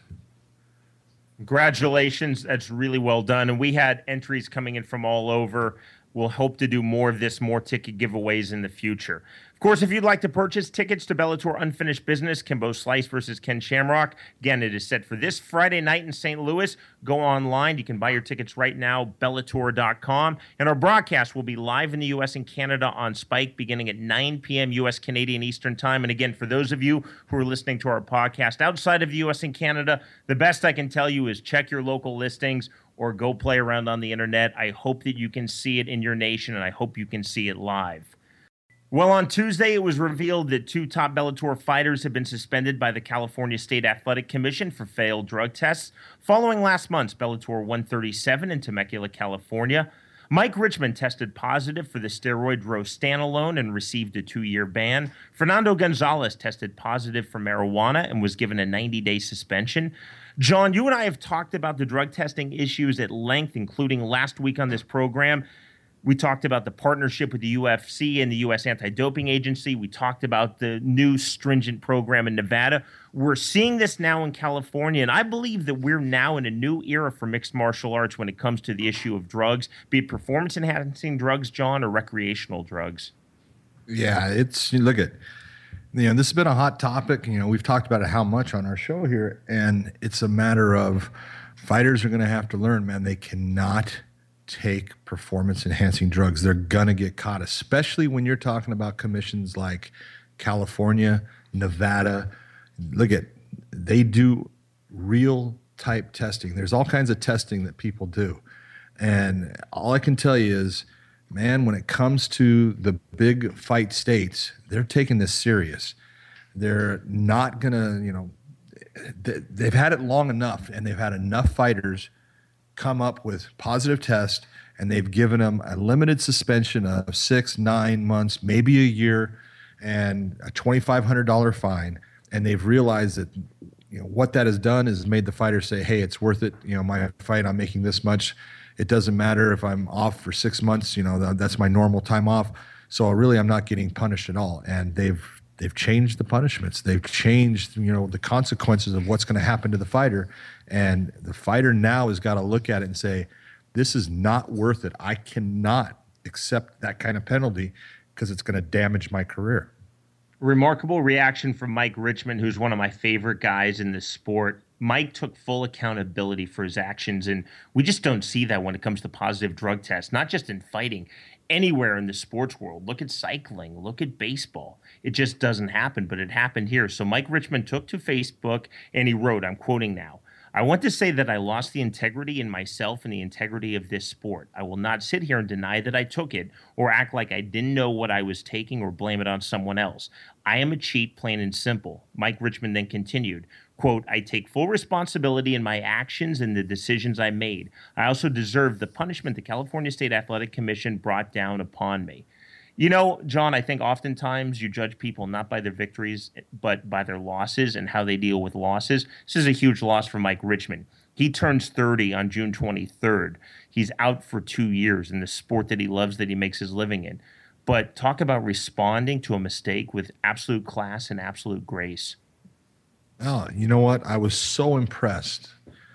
Congratulations. That's really well done. And we had entries coming in from all over. We'll hope to do more of this, more ticket giveaways in the future. Of course, if you'd like to purchase tickets to Bellator Unfinished Business, Kimbo Slice versus Ken Shamrock, again, it is set for this Friday night in Saint Louis. Go online. You can buy your tickets right now, Bellator dot com. And our broadcast will be live in the U S and Canada on Spike beginning at nine p.m. U S Canadian Eastern Time. And again, for those of you who are listening to our podcast outside of the U S and Canada, the best I can tell you is check your local listings or go play around on the internet. I hope that you can see it in your nation, and I hope you can see it live. Well, on Tuesday, it was revealed that two top Bellator fighters have been suspended by the California State Athletic Commission for failed drug tests following last month's Bellator one thirty-seven in Temecula, California. Mike Richmond tested positive for the steroid Rostanolone and received a two-year ban. Fernando Gonzalez tested positive for marijuana and was given a ninety-day suspension. John, you and I have talked about the drug testing issues at length, including last week on this program. We talked about the partnership with the U F C and the U S Anti-Doping Agency. We talked about the new stringent program in Nevada. We're seeing this now in California, and I believe that we're now in a new era for mixed martial arts when it comes to the issue of drugs, be it performance-enhancing drugs, John, or recreational drugs. Yeah, it's, look at, you know, this has been a hot topic. You know, we've talked about it how much on our show here, and it's a matter of fighters are going to have to learn, man, they cannot take performance-enhancing drugs. They're going to get caught, especially when you're talking about commissions like California, Nevada. Look at, they do real type testing. There's all kinds of testing that people do. And all I can tell you is, man, when it comes to the big fight states, they're taking this serious. They're not going to, you know, they've had it long enough, and they've had enough fighters come up with positive tests, and they've given them a limited suspension of six, nine months, maybe a year, and a twenty-five hundred dollars fine. And they've realized that, you know, what that has done is made the fighter say, hey, it's worth it. You know, my fight, I'm making this much. It doesn't matter if I'm off for six months, you know, that's my normal time off. So really, I'm not getting punished at all. And they've they've changed the punishments. They've changed, you know, the consequences of what's going to happen to the fighter. And the fighter now has got to look at it and say, this is not worth it. I cannot accept that kind of penalty because it's going to damage my career. Remarkable reaction from Mike Richman, who's one of my favorite guys in this sport. Mike took full accountability for his actions, and we just don't see that when it comes to positive drug tests, not just in fighting, anywhere in the sports world. Look at cycling, look at baseball. It just doesn't happen, but it happened here. So Mike Richman took to Facebook and he wrote, I'm quoting now, I want to say that I lost the integrity in myself and the integrity of this sport. I will not sit here and deny that I took it or act like I didn't know what I was taking or blame it on someone else. I am a cheat, plain and simple. Mike Richman then continued, quote, I take full responsibility in my actions and the decisions I made. I also deserve the punishment the California State Athletic Commission brought down upon me. You know, John, I think oftentimes you judge people not by their victories, but by their losses and how they deal with losses. This is a huge loss for Mike Richman. He turns thirty on June twenty-third. He's out for two years in the sport that he loves, that he makes his living in. But talk about responding to a mistake with absolute class and absolute grace. Oh, you know what? I was so impressed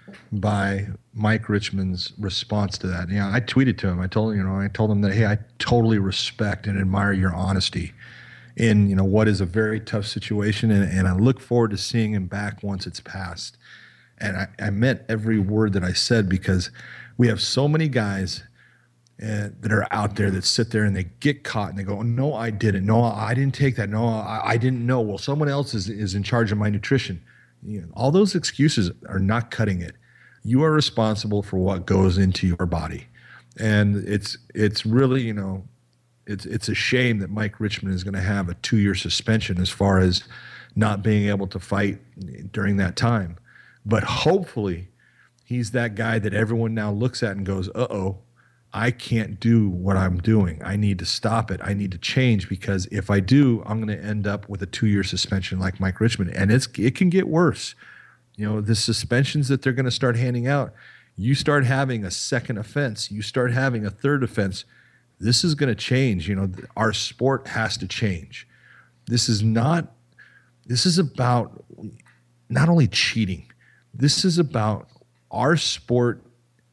by Mike Richman's response to that. You know, I tweeted to him. I told you know, I told him that, hey, I totally respect and admire your honesty in, you know, what is a very tough situation, and, and I look forward to seeing him back once it's passed. And I, I meant every word that I said, because we have so many guys uh, that are out there that sit there and they get caught and they go, no, I didn't. No, I didn't take that. No, I, I didn't know. Well, someone else is, is in charge of my nutrition. You know, all those excuses are not cutting it. You are responsible for what goes into your body. And it's it's really, you know, it's it's a shame that Mike Richman is going to have a two-year suspension as far as not being able to fight during that time. But hopefully he's that guy that everyone now looks at and goes, uh-oh, I can't do what I'm doing. I need to stop it. I need to change, because if I do, I'm going to end up with a two-year suspension like Mike Richman. And it's it can get worse. You know, the suspensions that they're going to start handing out, you start having a second offense, you start having a third offense, this is going to change. You know, our sport has to change. This is not, this is about not only cheating, this is about, our sport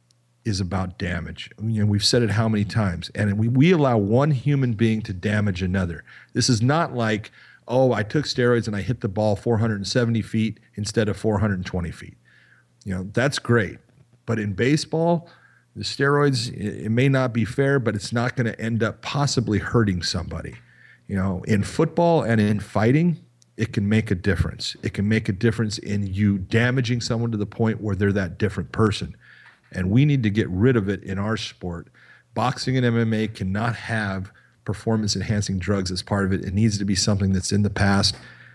is about damage. You know, we've said it how many times, and we, we allow one human being to damage another. This is not like, oh, I took steroids and I hit the ball four hundred seventy feet instead of four hundred twenty feet. You know, that's great. But in baseball, the steroids, it, it may not be fair, but it's not going to end up possibly hurting somebody. You know, in football and in fighting, it can make a difference. It can make a difference in you damaging someone to the point where they're that different person. And we need to get rid of it in our sport. Boxing and M M A cannot have performance-enhancing drugs as part of it. It needs to be something that's in the past.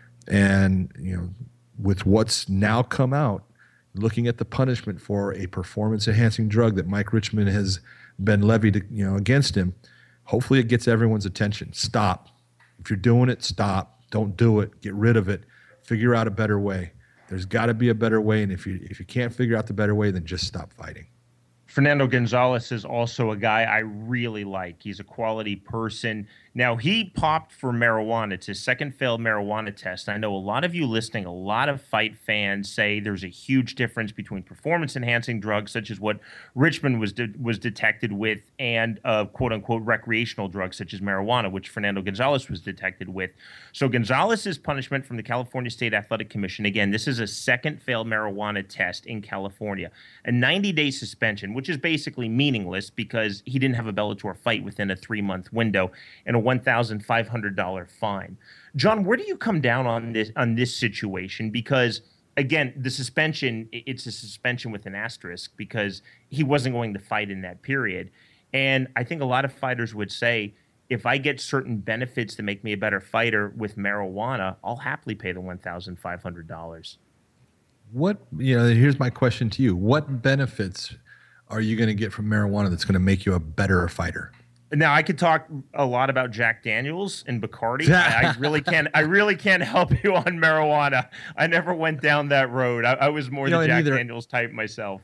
And, you know, with what's now come out, looking at the punishment for a performance-enhancing drug that Mike Richman has been levied, you know, against him, hopefully it gets everyone's attention. Stop. If you're doing it, stop. Don't do it. Get rid of it. Figure out a better way. There's got to be a better way, and if you if you can't figure out the better way, then just stop fighting. Fernando Gonzalez is also a guy I really like. He's a quality person. Now, he popped for marijuana. It's his second failed marijuana test. I know a lot of you listening, a lot of fight fans say there's a huge difference between performance-enhancing drugs, such as what Richman was de- was detected with, and uh, quote-unquote recreational drugs, such as marijuana, which Fernando Gonzalez was detected with. So Gonzalez's punishment from the California State Athletic Commission, again, this is a second failed marijuana test in California, a ninety-day suspension, which is basically meaningless because he didn't have a Bellator fight within a three-month window, and a one thousand five hundred dollars fine. John, where do you come down on this on this situation? Because again, the suspension, it's a suspension with an asterisk because he wasn't going to fight in that period. And I think a lot of fighters would say, if I get certain benefits that make me a better fighter with marijuana, I'll happily pay the one thousand five hundred dollars. What, you know, here's my question to you. What benefits are you going to get from marijuana that's going to make you a better fighter? Now, I could talk a lot about Jack Daniels and Bacardi. I, I really can't. I really can't help you on marijuana. I never went down that road. I, I was more You the know, and Jack either- Daniels type myself.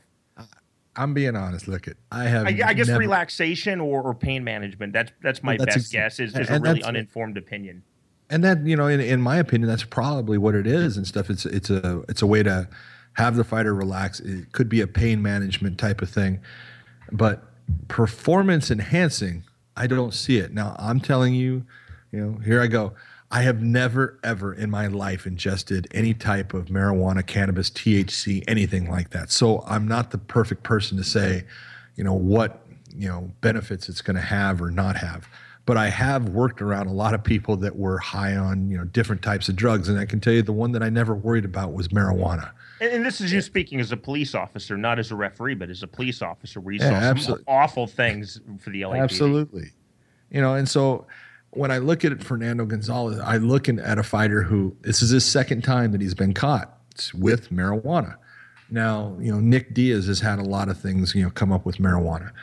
I'm being honest. Look, it. I have. I, I guess never, relaxation or, or pain management. That's that's my Well, that's best ex- guess. Is, is and a really that's- uninformed opinion. And that, you know, in, in my opinion, that's probably what it is and stuff. It's it's a it's a way to have the fighter relax. It could be a pain management type of thing, but performance enhancing, I don't see it. Now, I'm telling you, you know, here I go. I have never, ever in my life ingested any type of marijuana, cannabis, T H C, anything like that. So I'm not the perfect person to say, you know, what, you know, benefits it's going to have or not have. But I have worked around a lot of people that were high on, you know, different types of drugs. And I can tell you the one that I never worried about was marijuana. And, and this is you speaking as a police officer, not as a referee, but as a police officer, where you Yeah, saw some absolutely. awful things for the L A P D. Absolutely. You know, and so when I look at Fernando Gonzalez, I look in, at a fighter who, this is his second time that he's been caught with marijuana. Now, you know, Nick Diaz has had a lot of things, you know, come up with marijuana.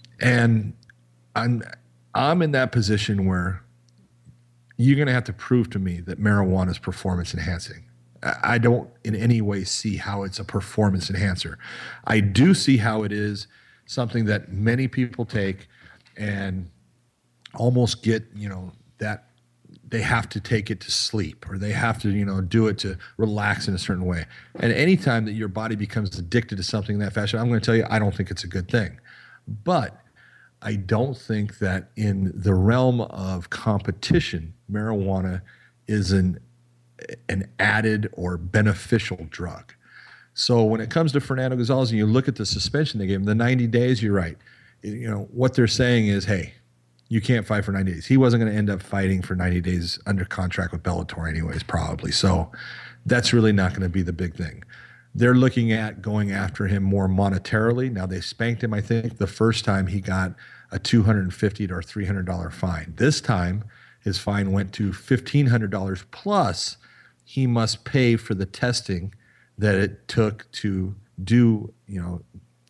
And I'm I'm in that position where you're going to have to prove to me that marijuana is performance enhancing. I I don't in any way see how it's a performance enhancer. I do see how it is something that many people take and almost get, you know, that they have to take it to sleep or they have to, you know, do it to relax in a certain way. And anytime that your body becomes addicted to something in that fashion, I'm going to tell you, I don't think it's a good thing. But I don't think that in the realm of competition, marijuana is an an added or beneficial drug. So when it comes to Fernando Gonzalez and you look at the suspension they gave him, the ninety days, you're right. You know, what they're saying is, hey, you can't fight for ninety days. He wasn't going to end up fighting for ninety days under contract with Bellator anyways, probably. So that's really not going to be the big thing. They're looking at going after him more monetarily. Now, they spanked him, I think, the first time he got a two hundred fifty dollars or three hundred dollars fine. This time, his fine went to fifteen hundred dollars plus he must pay for the testing that it took to do, you know,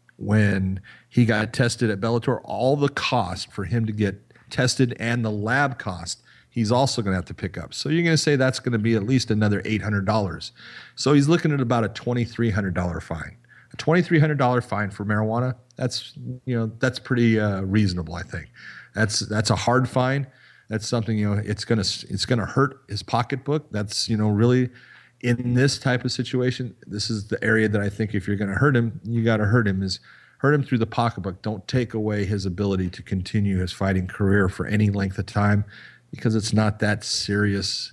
when he got tested at Bellator, all the cost for him to get tested and the lab cost, he's also going to have to pick up. So you're going to say that's going to be at least another eight hundred dollars. So he's looking at about a twenty-three hundred dollars fine. A twenty-three hundred dollars fine for marijuana, that's, you know, that's pretty uh, reasonable, I think. That's that's a hard fine. That's something, you know, it's going to it's going to hurt his pocketbook. That's, you know, really in this type of situation, this is the area that I think if you're going to hurt him, you got to hurt him is hurt him through the pocketbook. Don't take away his ability to continue his fighting career for any length of time because it's not that serious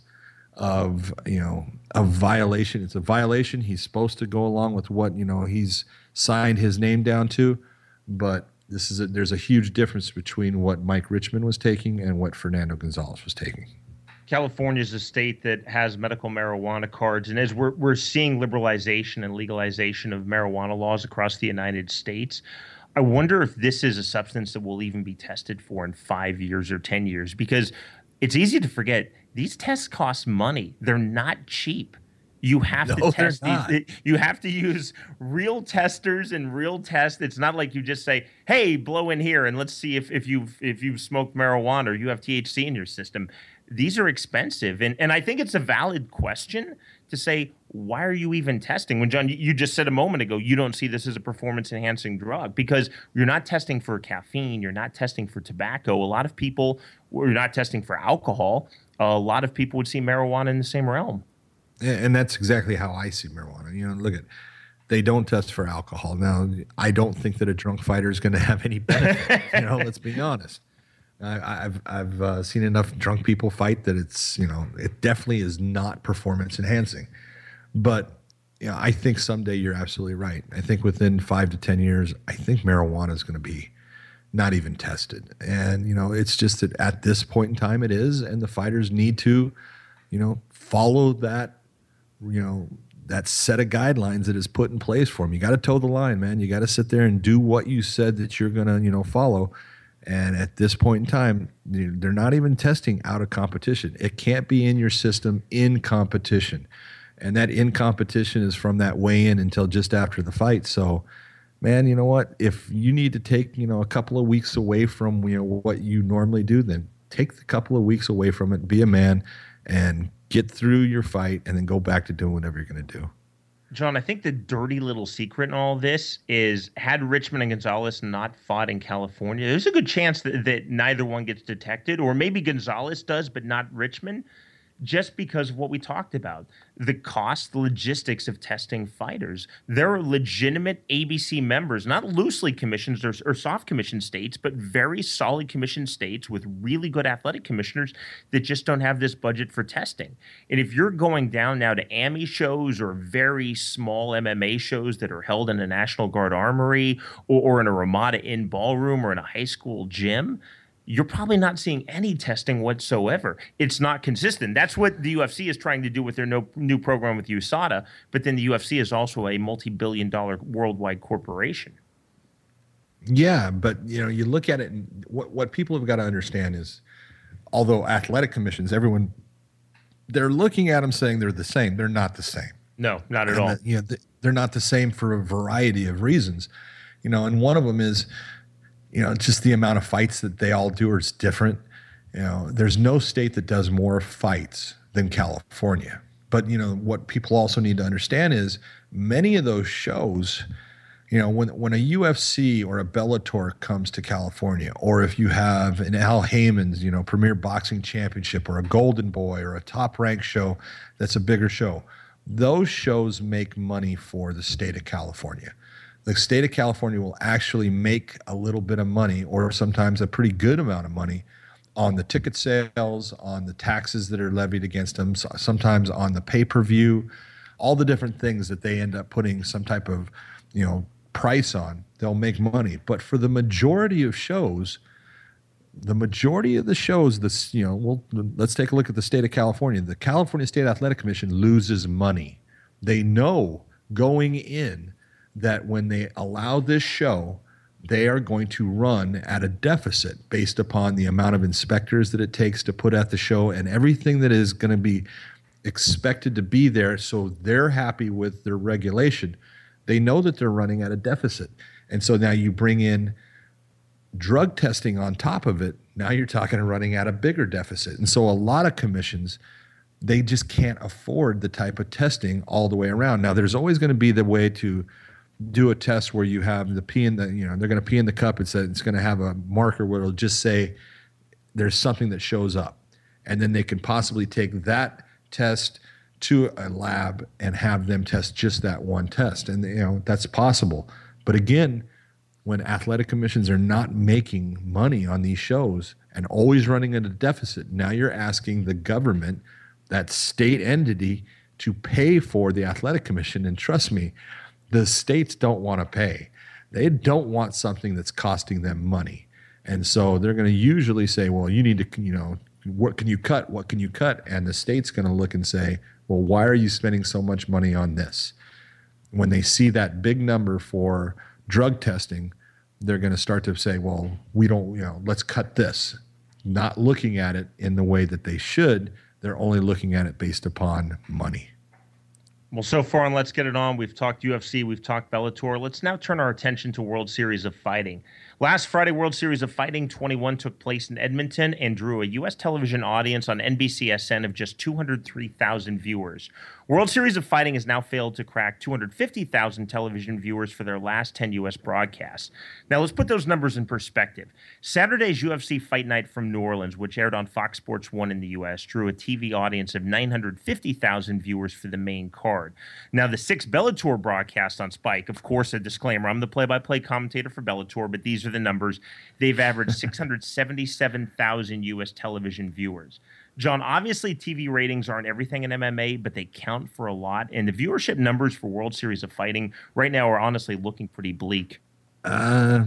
of, you know, a violation. It's a violation. He's supposed to go along with what, you know, he's signed his name down to, but this is a, there's a huge difference between what Mike Richmond was taking and what Fernando Gonzalez was taking. California is a state that has medical marijuana cards, and as we're we're seeing liberalization and legalization of marijuana laws across the United States, I wonder if this is a substance that will even be tested for in five years or ten years, because it's easy to forget these tests cost money. They're not cheap. You have No, to they're test not. these. You have to use real testers and real tests. It's not like you just say, "Hey, blow in here and let's see if if you've if you've smoked marijuana or you have T H C in your system." These are expensive, and and I think it's a valid question to say, why are you even testing? When John, you just said a moment ago, you don't see this as a performance-enhancing drug because you're not testing for caffeine, you're not testing for tobacco. A lot of people, you're not testing for alcohol. A lot of people would see marijuana in the same realm. And that's exactly how I see marijuana. You know, look at, they don't test for alcohol. Now, I don't think that a drunk fighter is going to have any benefit. You know, let's be honest. I, I've I've uh, seen enough drunk people fight that it's, you know, it definitely is not performance enhancing. But, you know, I think someday you're absolutely right. I think within five to ten years, I think marijuana is going to be not even tested. And, you know, it's just that at this point in time it is, and the fighters need to, you know, follow that, you know, that set of guidelines that is put in place for them. You got to toe the line, man. You got to sit there and do what you said that you're going to, you know, follow. And at this point in time, they're not even testing out of competition. It can't be in your system in competition. And that in competition is from that weigh-in until just after the fight. So, man, you know what? If you need to take, you know, a couple of weeks away from, you know, what you normally do, then take the couple of weeks away from it, be a man, and get through your fight, and then go back to doing whatever you're going to do. John, I think the dirty little secret in all of this is, had Richmond and Gonzalez not fought in California, there's a good chance that, that neither one gets detected, or maybe Gonzalez does, but not Richmond, just because of what we talked about. The cost, the logistics of testing fighters. There are legitimate A B C members, not loosely commissioned or, or soft commissioned states, but very solid commissioned states with really good athletic commissioners that just don't have this budget for testing. And if you're going down now to A M I shows or very small M M A shows that are held in a National Guard armory or, or in a Ramada Inn ballroom or in a high school gym, you're probably not seeing any testing whatsoever. It's not consistent. That's what the U F C is trying to do with their no, new program with U S A D A, but then the U F C is also a multi-billion dollar worldwide corporation. Yeah, but you know, you look at it, and what, what people have got to understand is, although athletic commissions, everyone, they're looking at them saying they're the same. They're not the same. No, not at and all. The, you know, they're not the same for a variety of reasons. You know, and one of them is, you know, just the amount of fights that they all do is different. You know, there's no state that does more fights than California. But, you know, what people also need to understand is many of those shows, you know, when when a U F C or a Bellator comes to California, or if you have an Al Heyman's, you know, Premier Boxing Championship, or a Golden Boy, or a Top Rank show that's a bigger show, those shows make money for the state of California. The state of California will actually make a little bit of money, or sometimes a pretty good amount of money, on the ticket sales, on the taxes that are levied against them, sometimes on the pay-per-view, all the different things that they end up putting some type of, you know, price on. They'll make money. But for the majority of shows, the majority of the shows, this, you know, well, let's take a look at the state of California. The California State Athletic Commission loses money. They know going in that when they allow this show, they are going to run at a deficit based upon the amount of inspectors that it takes to put at the show and everything that is going to be expected to be there. So they're happy with their regulation. They know that they're running at a deficit. And so now you bring in drug testing on top of it. Now you're talking running at a bigger deficit. And so a lot of commissions, they just can't afford the type of testing all the way around. Now there's always going to be the way to do a test where you have the pee in the, you know, they're going to pee in the cup. It's, a, it's going to have a marker where it'll just say there's something that shows up. And then they can possibly take that test to a lab and have them test just that one test. And, you know, that's possible. But again, when athletic commissions are not making money on these shows and always running at a deficit, now you're asking the government, that state entity, to pay for the athletic commission. And trust me, the states don't want to pay. They don't want something that's costing them money. And so they're going to usually say, well, you need to, you know, what can you cut? What can you cut? And the state's going to look and say, well, why are you spending so much money on this? When they see that big number for drug testing, they're going to start to say, well, we don't, you know, let's cut this. Not looking at it in the way that they should. They're only looking at it based upon money. Well, so far on Let's Get It On, we've talked U F C, we've talked Bellator. Let's now turn our attention to World Series of Fighting. Last Friday, World Series of Fighting twenty-one took place in Edmonton and drew a U S television audience on N B C S N of just two hundred three thousand viewers. World Series of Fighting has now failed to crack two hundred fifty thousand television viewers for their last ten U S broadcasts. Now, let's put those numbers in perspective. Saturday's U F C Fight Night from New Orleans, which aired on Fox Sports one in the U S, drew a T V audience of nine hundred fifty thousand viewers for the main card. Now, the six Bellator broadcasts on Spike, of course, a disclaimer, I'm the play-by-play commentator for Bellator, but these are the numbers. They've averaged six hundred seventy-seven thousand U S television viewers. John, obviously T V ratings aren't everything in M M A, but they count for a lot. And the viewership numbers for World Series of Fighting right now are honestly looking pretty bleak. Uh,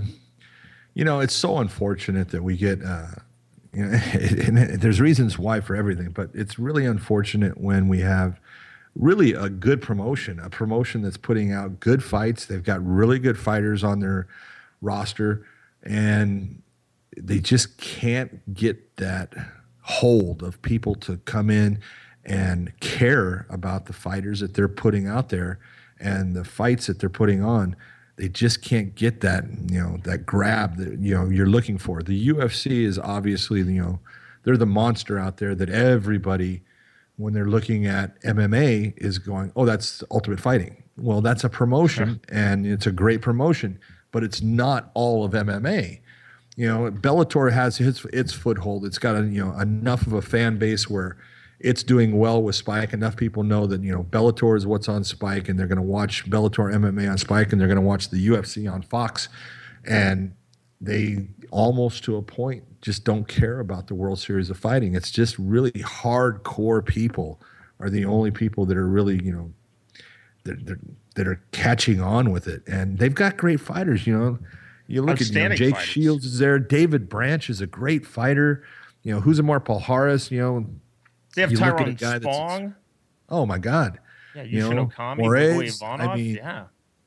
you know, it's so unfortunate that we get, uh, you know, and there's reasons why for everything, but it's really unfortunate when we have really a good promotion, a promotion that's putting out good fights. They've got really good fighters on their roster, and they just can't get that hold of people to come in and care about the fighters that they're putting out there and the fights that they're putting on. They just can't get that, you know, that grab that, you know, you're looking for. The U F C is obviously, you know, they're the monster out there that everybody, when they're looking at M M A, is going, oh, that's Ultimate Fighting. Well, that's a promotion, and it's a great promotion, but it's not all of M M A. You know, Bellator has its its foothold. It's got a, you know, enough of a fan base where it's doing well with Spike. Enough people know that, you know, Bellator is what's on Spike, and they're going to watch Bellator M M A on Spike, and they're going to watch the U F C on Fox. And they almost to a point just don't care about the World Series of Fighting. It's just really hardcore people are the only people that are really, you know, that that, that are catching on with it. And they've got great fighters, you know. You look at, you know, Jake fighters. Shields is there. David Branch is a great fighter. You know, Rousimar Palhares, you know. They have Tyrone Spong. Oh, my God. Yeah, you Yushin know, Okami, Moraes, Ivanov. I mean, yeah.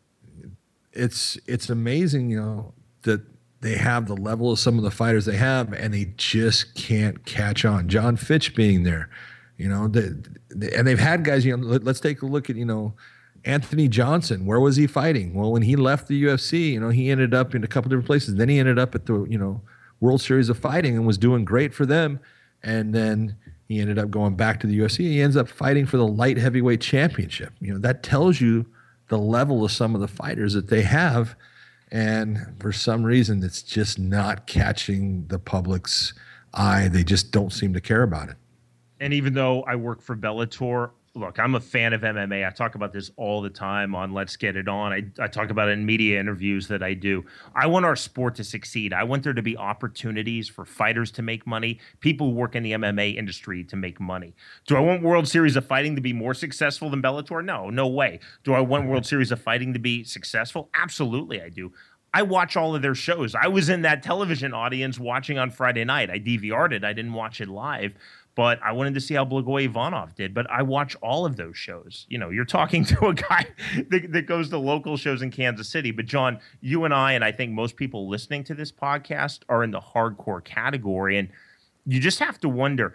It's, it's amazing, you know, that they have the level of some of the fighters they have, and they just can't catch on. John Fitch being there, you know, they, they, and they've had guys, you know, let, let's take a look at, you know, Anthony Johnson. Where was he fighting? Well, when he left the U F C, you know, he ended up in a couple different places. Then he ended up at the, you know, World Series of Fighting and was doing great for them. And then he ended up going back to the U F C. He ends up fighting for the light heavyweight championship. You know, that tells you the level of some of the fighters that they have. And for some reason, it's just not catching the public's eye. They just don't seem to care about it. And even though I work for Bellator, look, I'm a fan of M M A. I talk about this all the time on Let's Get It On. I, I talk about it in media interviews that I do. I want our sport to succeed. I want there to be opportunities for fighters to make money, people who work in the M M A industry to make money. Do I want World Series of Fighting to be more successful than Bellator? No, no way. Do I want World Series of Fighting to be successful? Absolutely, I do. I watch all of their shows. I was in that television audience watching on Friday night. I D V R'd it. I didn't watch it live. But I wanted to see how Blagoy Ivanov did. But I watch all of those shows. You know, you're talking to a guy that, that goes to local shows in Kansas City. But, John, you and I, and I think most people listening to this podcast, are in the hardcore category. And you just have to wonder,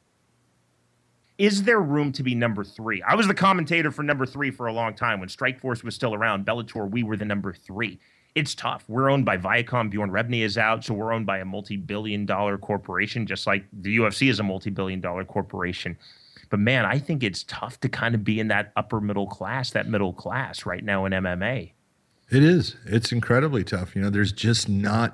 is there room to be number three? I was the commentator for number three for a long time. When Strikeforce was still around, Bellator, we were the number three. It's tough. We're owned by Viacom. Bjorn Rebney is out, so we're owned by a multi-billion dollar corporation, just like the U F C is a multi-billion dollar corporation. But, man, I think it's tough to kind of be in that upper middle class, that middle class right now in M M A. It is. It's incredibly tough. You know, there's just not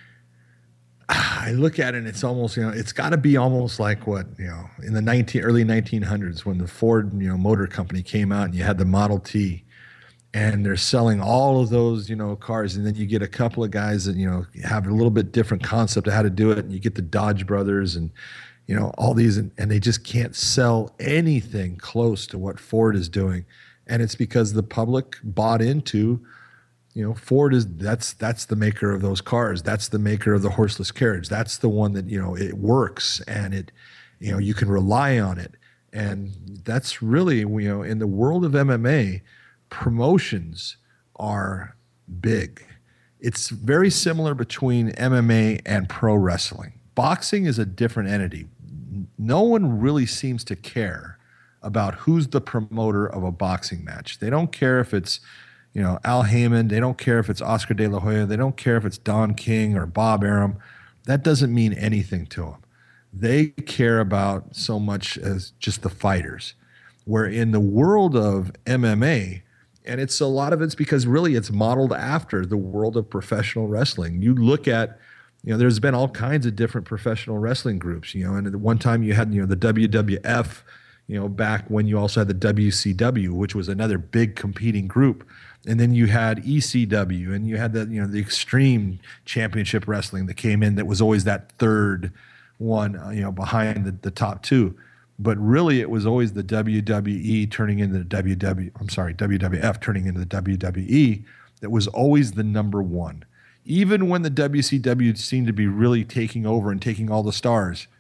– I look at it and it's almost, you know, it's got to be almost like what, you know, in the nineteen early nineteen hundreds when the Ford, you know, Motor Company came out and you had the Model T. And they're selling all of those, you know, cars. And then you get a couple of guys that, you know, have a little bit different concept of how to do it. And you get the Dodge brothers and, you know, all these, and, and they just can't sell anything close to what Ford is doing. And it's because the public bought into, you know, Ford is, that's, that's the maker of those cars. That's the maker of the horseless carriage. That's the one that, you know, it works and it, you know, you can rely on it. And that's really, you know, in the world of M M A, promotions are big. It's very similar between M M A and pro wrestling. Boxing is a different entity. No one really seems to care about who's the promoter of a boxing match. They don't care if it's, you know, Al Heyman. They don't care if it's Oscar De La Hoya. They don't care if it's Don King or Bob Arum. That doesn't mean anything to them. They care about so much as just the fighters. Where in the world of M M A, and it's a lot of it's because really it's modeled after the world of professional wrestling. You look at, you know, there's been all kinds of different professional wrestling groups, you know, and at one time you had, you know, the W W F, you know, back when you also had the W C W, which was another big competing group. And then you had E C W and you had the, you know, the Extreme Championship Wrestling that came in that was always that third one, uh, you know, behind the, the top two. But really, it was always the W W E turning into the W W. I'm sorry, W W F turning into the W W E. That was always the number one. Even when the W C W seemed to be really taking over and taking all the stars,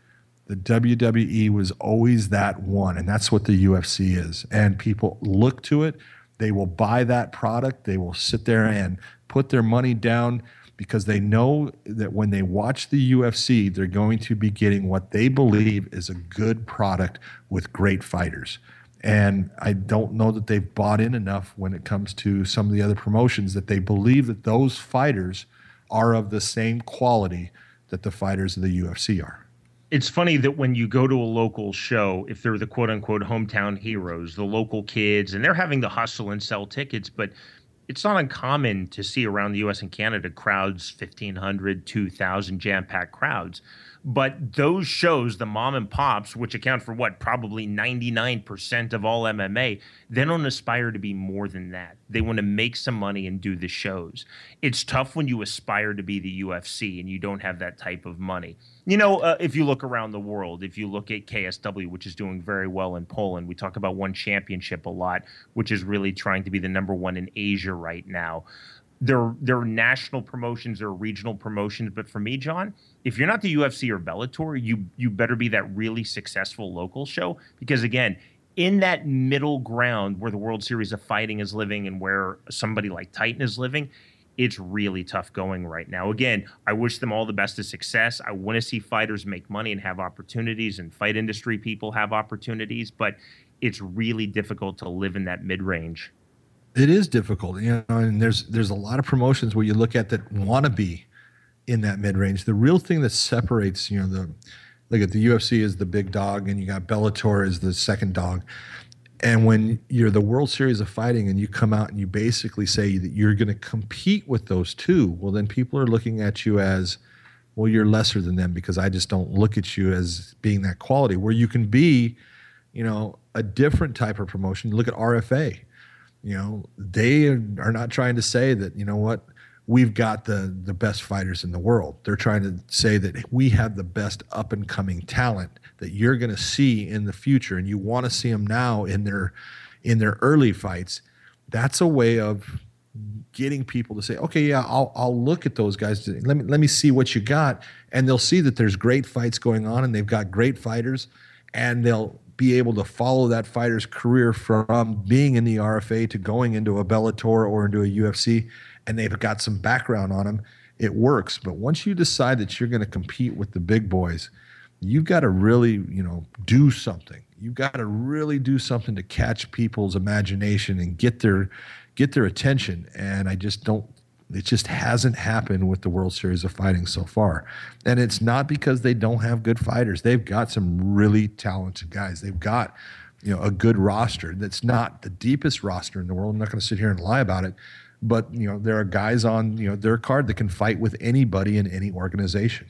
The W W E was always that one, and that's what the U F C is. And people look to it. They will buy that product. They will sit there and put their money down because they know that when they watch the U F C, they're going to be getting what they believe is a good product with great fighters. And I don't know that they've bought in enough when it comes to some of the other promotions that they believe that those fighters are of the same quality that the fighters of the U F C are. It's funny that when you go to a local show, if they're the quote unquote hometown heroes, the local kids, and they're having to hustle and sell tickets, but it's not uncommon to see around the U S and Canada crowds, fifteen hundred, two thousand jam-packed crowds. But those shows, the mom and pops, which account for what, probably ninety-nine percent of all M M A, they don't aspire to be more than that. They want to make some money and do the shows. It's tough when you aspire to be the U F C and you don't have that type of money. You know, uh, if you look around the world, if you look at K S W, which is doing very well in Poland, we talk about One Championship a lot, which is really trying to be the number one in Asia right now. There, there are national promotions, there are regional promotions, but for me, John, if you're not the U F C or Bellator, you you better be that really successful local show, because again, in that middle ground where the World Series of Fighting is living and where somebody like Titan is living, it's really tough going right now. Again, I wish them all the best of success. I want to see fighters make money and have opportunities, and fight industry people have opportunities, but it's really difficult to live in that mid-range. It is difficult, you know, and there's there's a lot of promotions where you look at that want to be in that mid-range. The real thing that separates, you know, the look at the U F C is the big dog, and you got Bellator as the second dog. And when you're the World Series of Fighting and you come out and you basically say that you're going to compete with those two, well, then people are looking at you as, well, you're lesser than them because I just don't look at you as being that quality. Where you can be, you know, a different type of promotion. Look at R F A. You know, they are not trying to say that, you know what, we've got the the best fighters in the world. They're trying to say that we have the best up and coming talent that you're going to see in the future, and you want to see them now in their in their early fights. That's a way of getting people to say, okay, yeah, I'll I'll look at those guys. Let me let me see what you got, and they'll see that there's great fights going on, and they've got great fighters, and they'll be able to follow that fighter's career from being in the R F A to going into a Bellator or into a U F C, and they've got some background on them. It works. But once you decide that you're going to compete with the big boys, you've got to really, you know, do something. You've got to really do something to catch people's imagination and get their get their attention. And I just don't It just hasn't happened with the World Series of Fighting so far. And it's not because they don't have good fighters. They've got some really talented guys. They've got, you know, a good roster that's not the deepest roster in the world. I'm not going to sit here and lie about it. But, you know, there are guys on, you know, their card that can fight with anybody in any organization.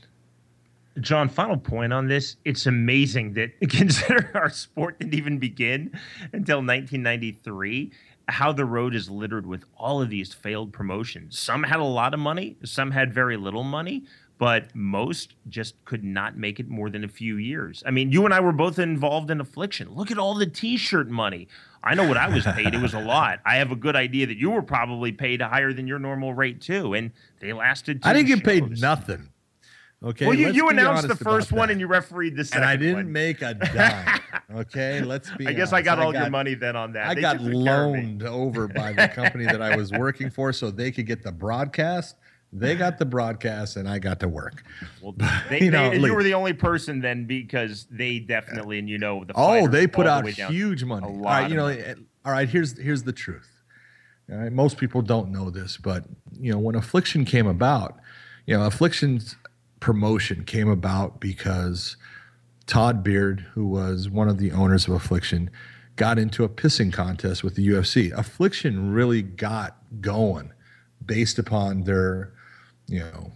John, final point on this. It's amazing that, consider our sport didn't even begin until nineteen ninety-three. How the road is littered with all of these failed promotions. Some had a lot of money, some had very little money, but most just could not make it more than a few years. I mean, you and I were both involved in Affliction. Look at all the T-shirt money. I know what I was paid. It was a lot. I have a good idea that you were probably paid higher than your normal rate too, and they lasted two I didn't get shows. paid nothing. Okay. Well, you, let's you be announced the honest first about one that. and you refereed the second And I one. didn't make a dime. Okay, let's be I guess honest. I got all got, your money then on that. I They got took good care of me. loaned over by the company that I was working for so they could get the broadcast. They got the broadcast and I got to work. Well, they, You know, they, and look- you were the only person then, because they definitely, and you know, the Oh, fighters they put all the out way down. huge money. A All lot right, you of know, money. it- all right, here's here's the truth. All right, most people don't know this, but you know, when Affliction came about, you know, Affliction's promotion came about because Todd Beard, who was one of the owners of Affliction, got into a pissing contest with the U F C. Affliction really got going based upon their, you know,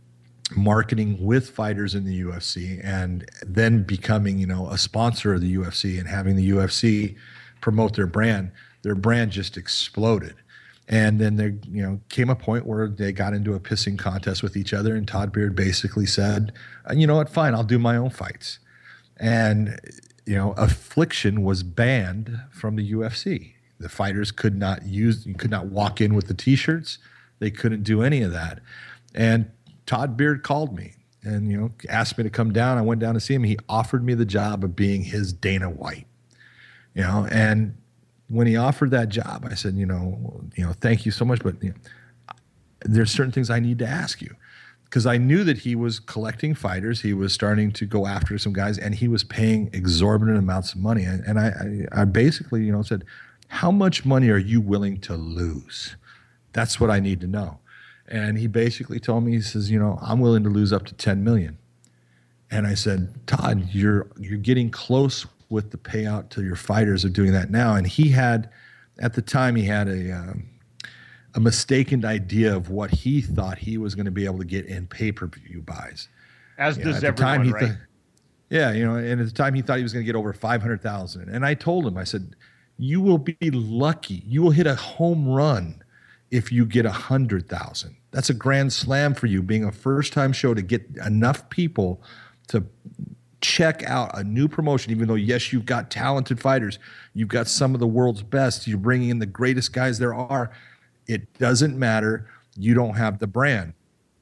marketing with fighters in the U F C, and then becoming, you know, a sponsor of the U F C and having the U F C promote their brand. Their brand just exploded. And then there, you know, came a point where they got into a pissing contest with each other, and Todd Beard basically said, you know what, fine, I'll do my own fights. And, you know, Affliction was banned from the U F C. The fighters could not use, you could not walk in with the T-shirts. They couldn't do any of that. And Todd Beard called me and, you know, asked me to come down. I went down to see him. He offered me the job of being his Dana White, you know, and when he offered that job, I said, you know, you know, thank you so much, but you know, there's certain things I need to ask you, because I knew that he was collecting fighters. He was starting to go after some guys, and he was paying exorbitant amounts of money. And, and I, I, I basically, you know, said, how much money are you willing to lose? That's what I need to know. And he basically told me, he says, you know, I'm willing to lose up to ten million. And I said, Todd, you're you're getting close with the payout to your fighters of doing that now. And he had, at the time, he had a um, a mistaken idea of what he thought he was going to be able to get in pay-per-view buys. As you does know, everyone, time, he right? Th- yeah, you know, and at the time he thought he was going to get over five hundred thousand. And I told him, I said, you will be lucky. You will hit a home run if you get one hundred thousand. That's a grand slam for you, being a first-time show, to get enough people to check out a new promotion, even though, yes, you've got talented fighters. You've got some of the world's best. You're bringing in the greatest guys there are. It doesn't matter. You don't have the brand.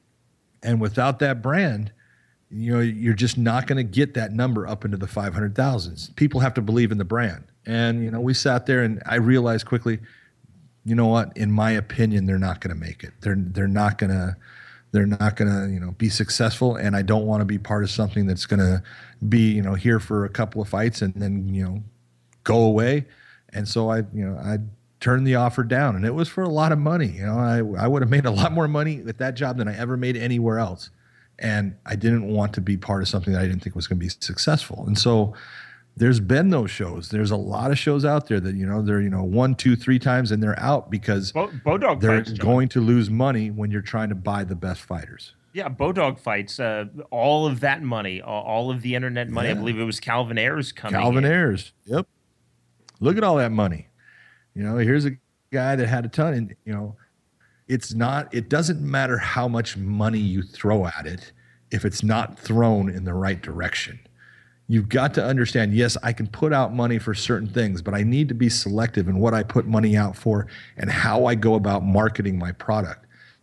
And without that brand, you know, you're just not going to get that number up into the five hundred thousands. People have to believe in the brand. And, you know, we sat there and I realized quickly, you know what, in my opinion, they're not going to make it. They're, they're not going to, they're not going to, you know, be successful. And I don't want to be part of something that's going to be, you know, here for a couple of fights and then, you know, go away. And so I, you know, I turned the offer down, and it was for a lot of money. You know, I, I would have made a lot more money with that job than I ever made anywhere else. And I didn't want to be part of something that I didn't think was going to be successful. And so there's been those shows. There's a lot of shows out there that, you know, they're, you know, one, two, three times and they're out because Bo- Bodog they're fights, going to lose money when you're trying to buy the best fighters. Yeah, Bodog fights, uh, all of that money, all, all of the internet money. Yeah. I believe it was Calvin Ayers coming Calvin in. Ayers. Yep. Look at all that money. You know, here's a guy that had a ton, and, you know, it's not, it doesn't matter how much money you throw at it if it's not thrown in the right direction. You've got to understand, yes, I can put out money for certain things, but I need to be selective in what I put money out for and how I go about marketing my product.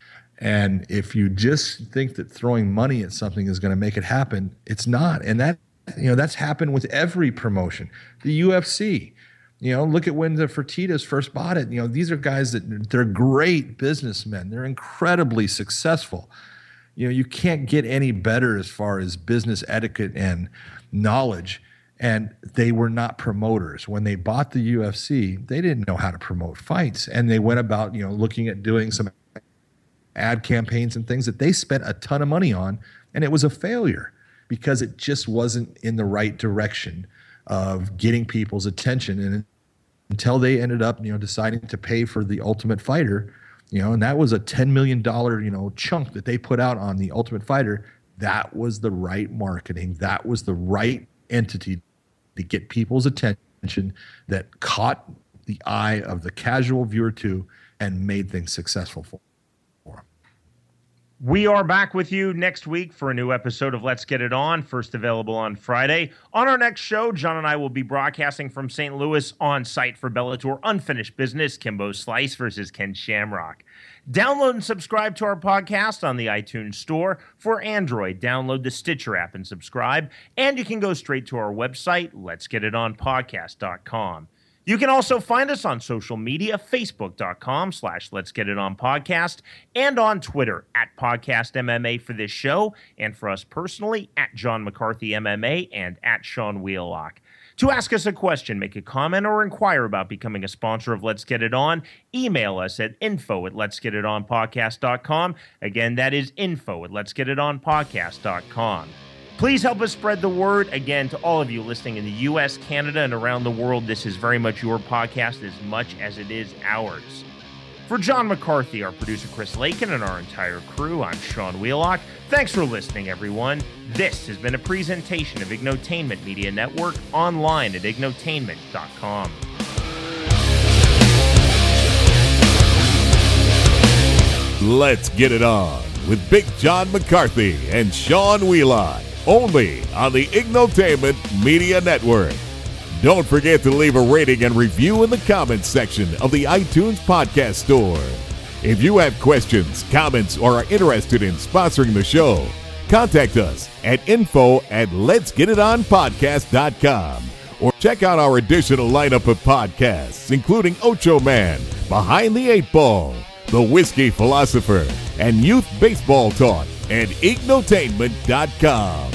And if you just think that throwing money at something is going to make it happen, it's not. And that, you know, that's happened with every promotion. The U F C, you know, look at when the Fertittas first bought it. You know, these are guys that they're great businessmen. They're incredibly successful. You know, you can't get any better as far as business etiquette and knowledge. And they were not promoters. When they bought the U F C, they didn't know how to promote fights. And they went about, you know, looking at doing some ad campaigns and things that they spent a ton of money on. And it was a failure because it just wasn't in the right direction of getting people's attention. And until they ended up, you know, deciding to pay for the Ultimate Fighter, you know, and that was a ten million dollars, you know, chunk that they put out on the Ultimate Fighter. That was the right marketing. That was the right entity to get people's attention that caught the eye of the casual viewer too and made things successful for them. We are back with you next week for a new episode of Let's Get It On, first available on Friday. On our next show, John and I will be broadcasting from Saint Louis on site for Bellator Unfinished Business, Kimbo Slice versus Ken Shamrock. Download and subscribe to our podcast on the iTunes Store. For Android, download the Stitcher app and subscribe. And you can go straight to our website, lets get it on podcast dot com. You can also find us on social media, facebook.com slash Let's Get It On Podcast, and on Twitter at Podcast M M A for this show, and for us personally, at John McCarthy M M A and at Sean Wheelock. To ask us a question, make a comment, or inquire about becoming a sponsor of Let's Get It On, email us at info at lets get it on podcast dot com. Again, that is info at lets get it on podcast dot com. Please help us spread the word. Again, to all of you listening in the U S, Canada, and around the world, this is very much your podcast as much as it is ours. For John McCarthy, our producer Chris Lakin, and our entire crew, I'm Sean Wheelock. Thanks for listening, everyone. This has been a presentation of Ignotainment Media Network, online at ignotainment dot com. Let's Get It On with Big John McCarthy and Sean Wheelock, only on the Ignotainment Media Network. Don't forget to leave a rating and review in the comments section of the iTunes Podcast Store. If you have questions, comments, or are interested in sponsoring the show, contact us at info at lets get it on podcast dot com or check out our additional lineup of podcasts, including Ocho Man, Behind the Eight Ball, The Whiskey Philosopher, and Youth Baseball Talk at ignotainment dot com.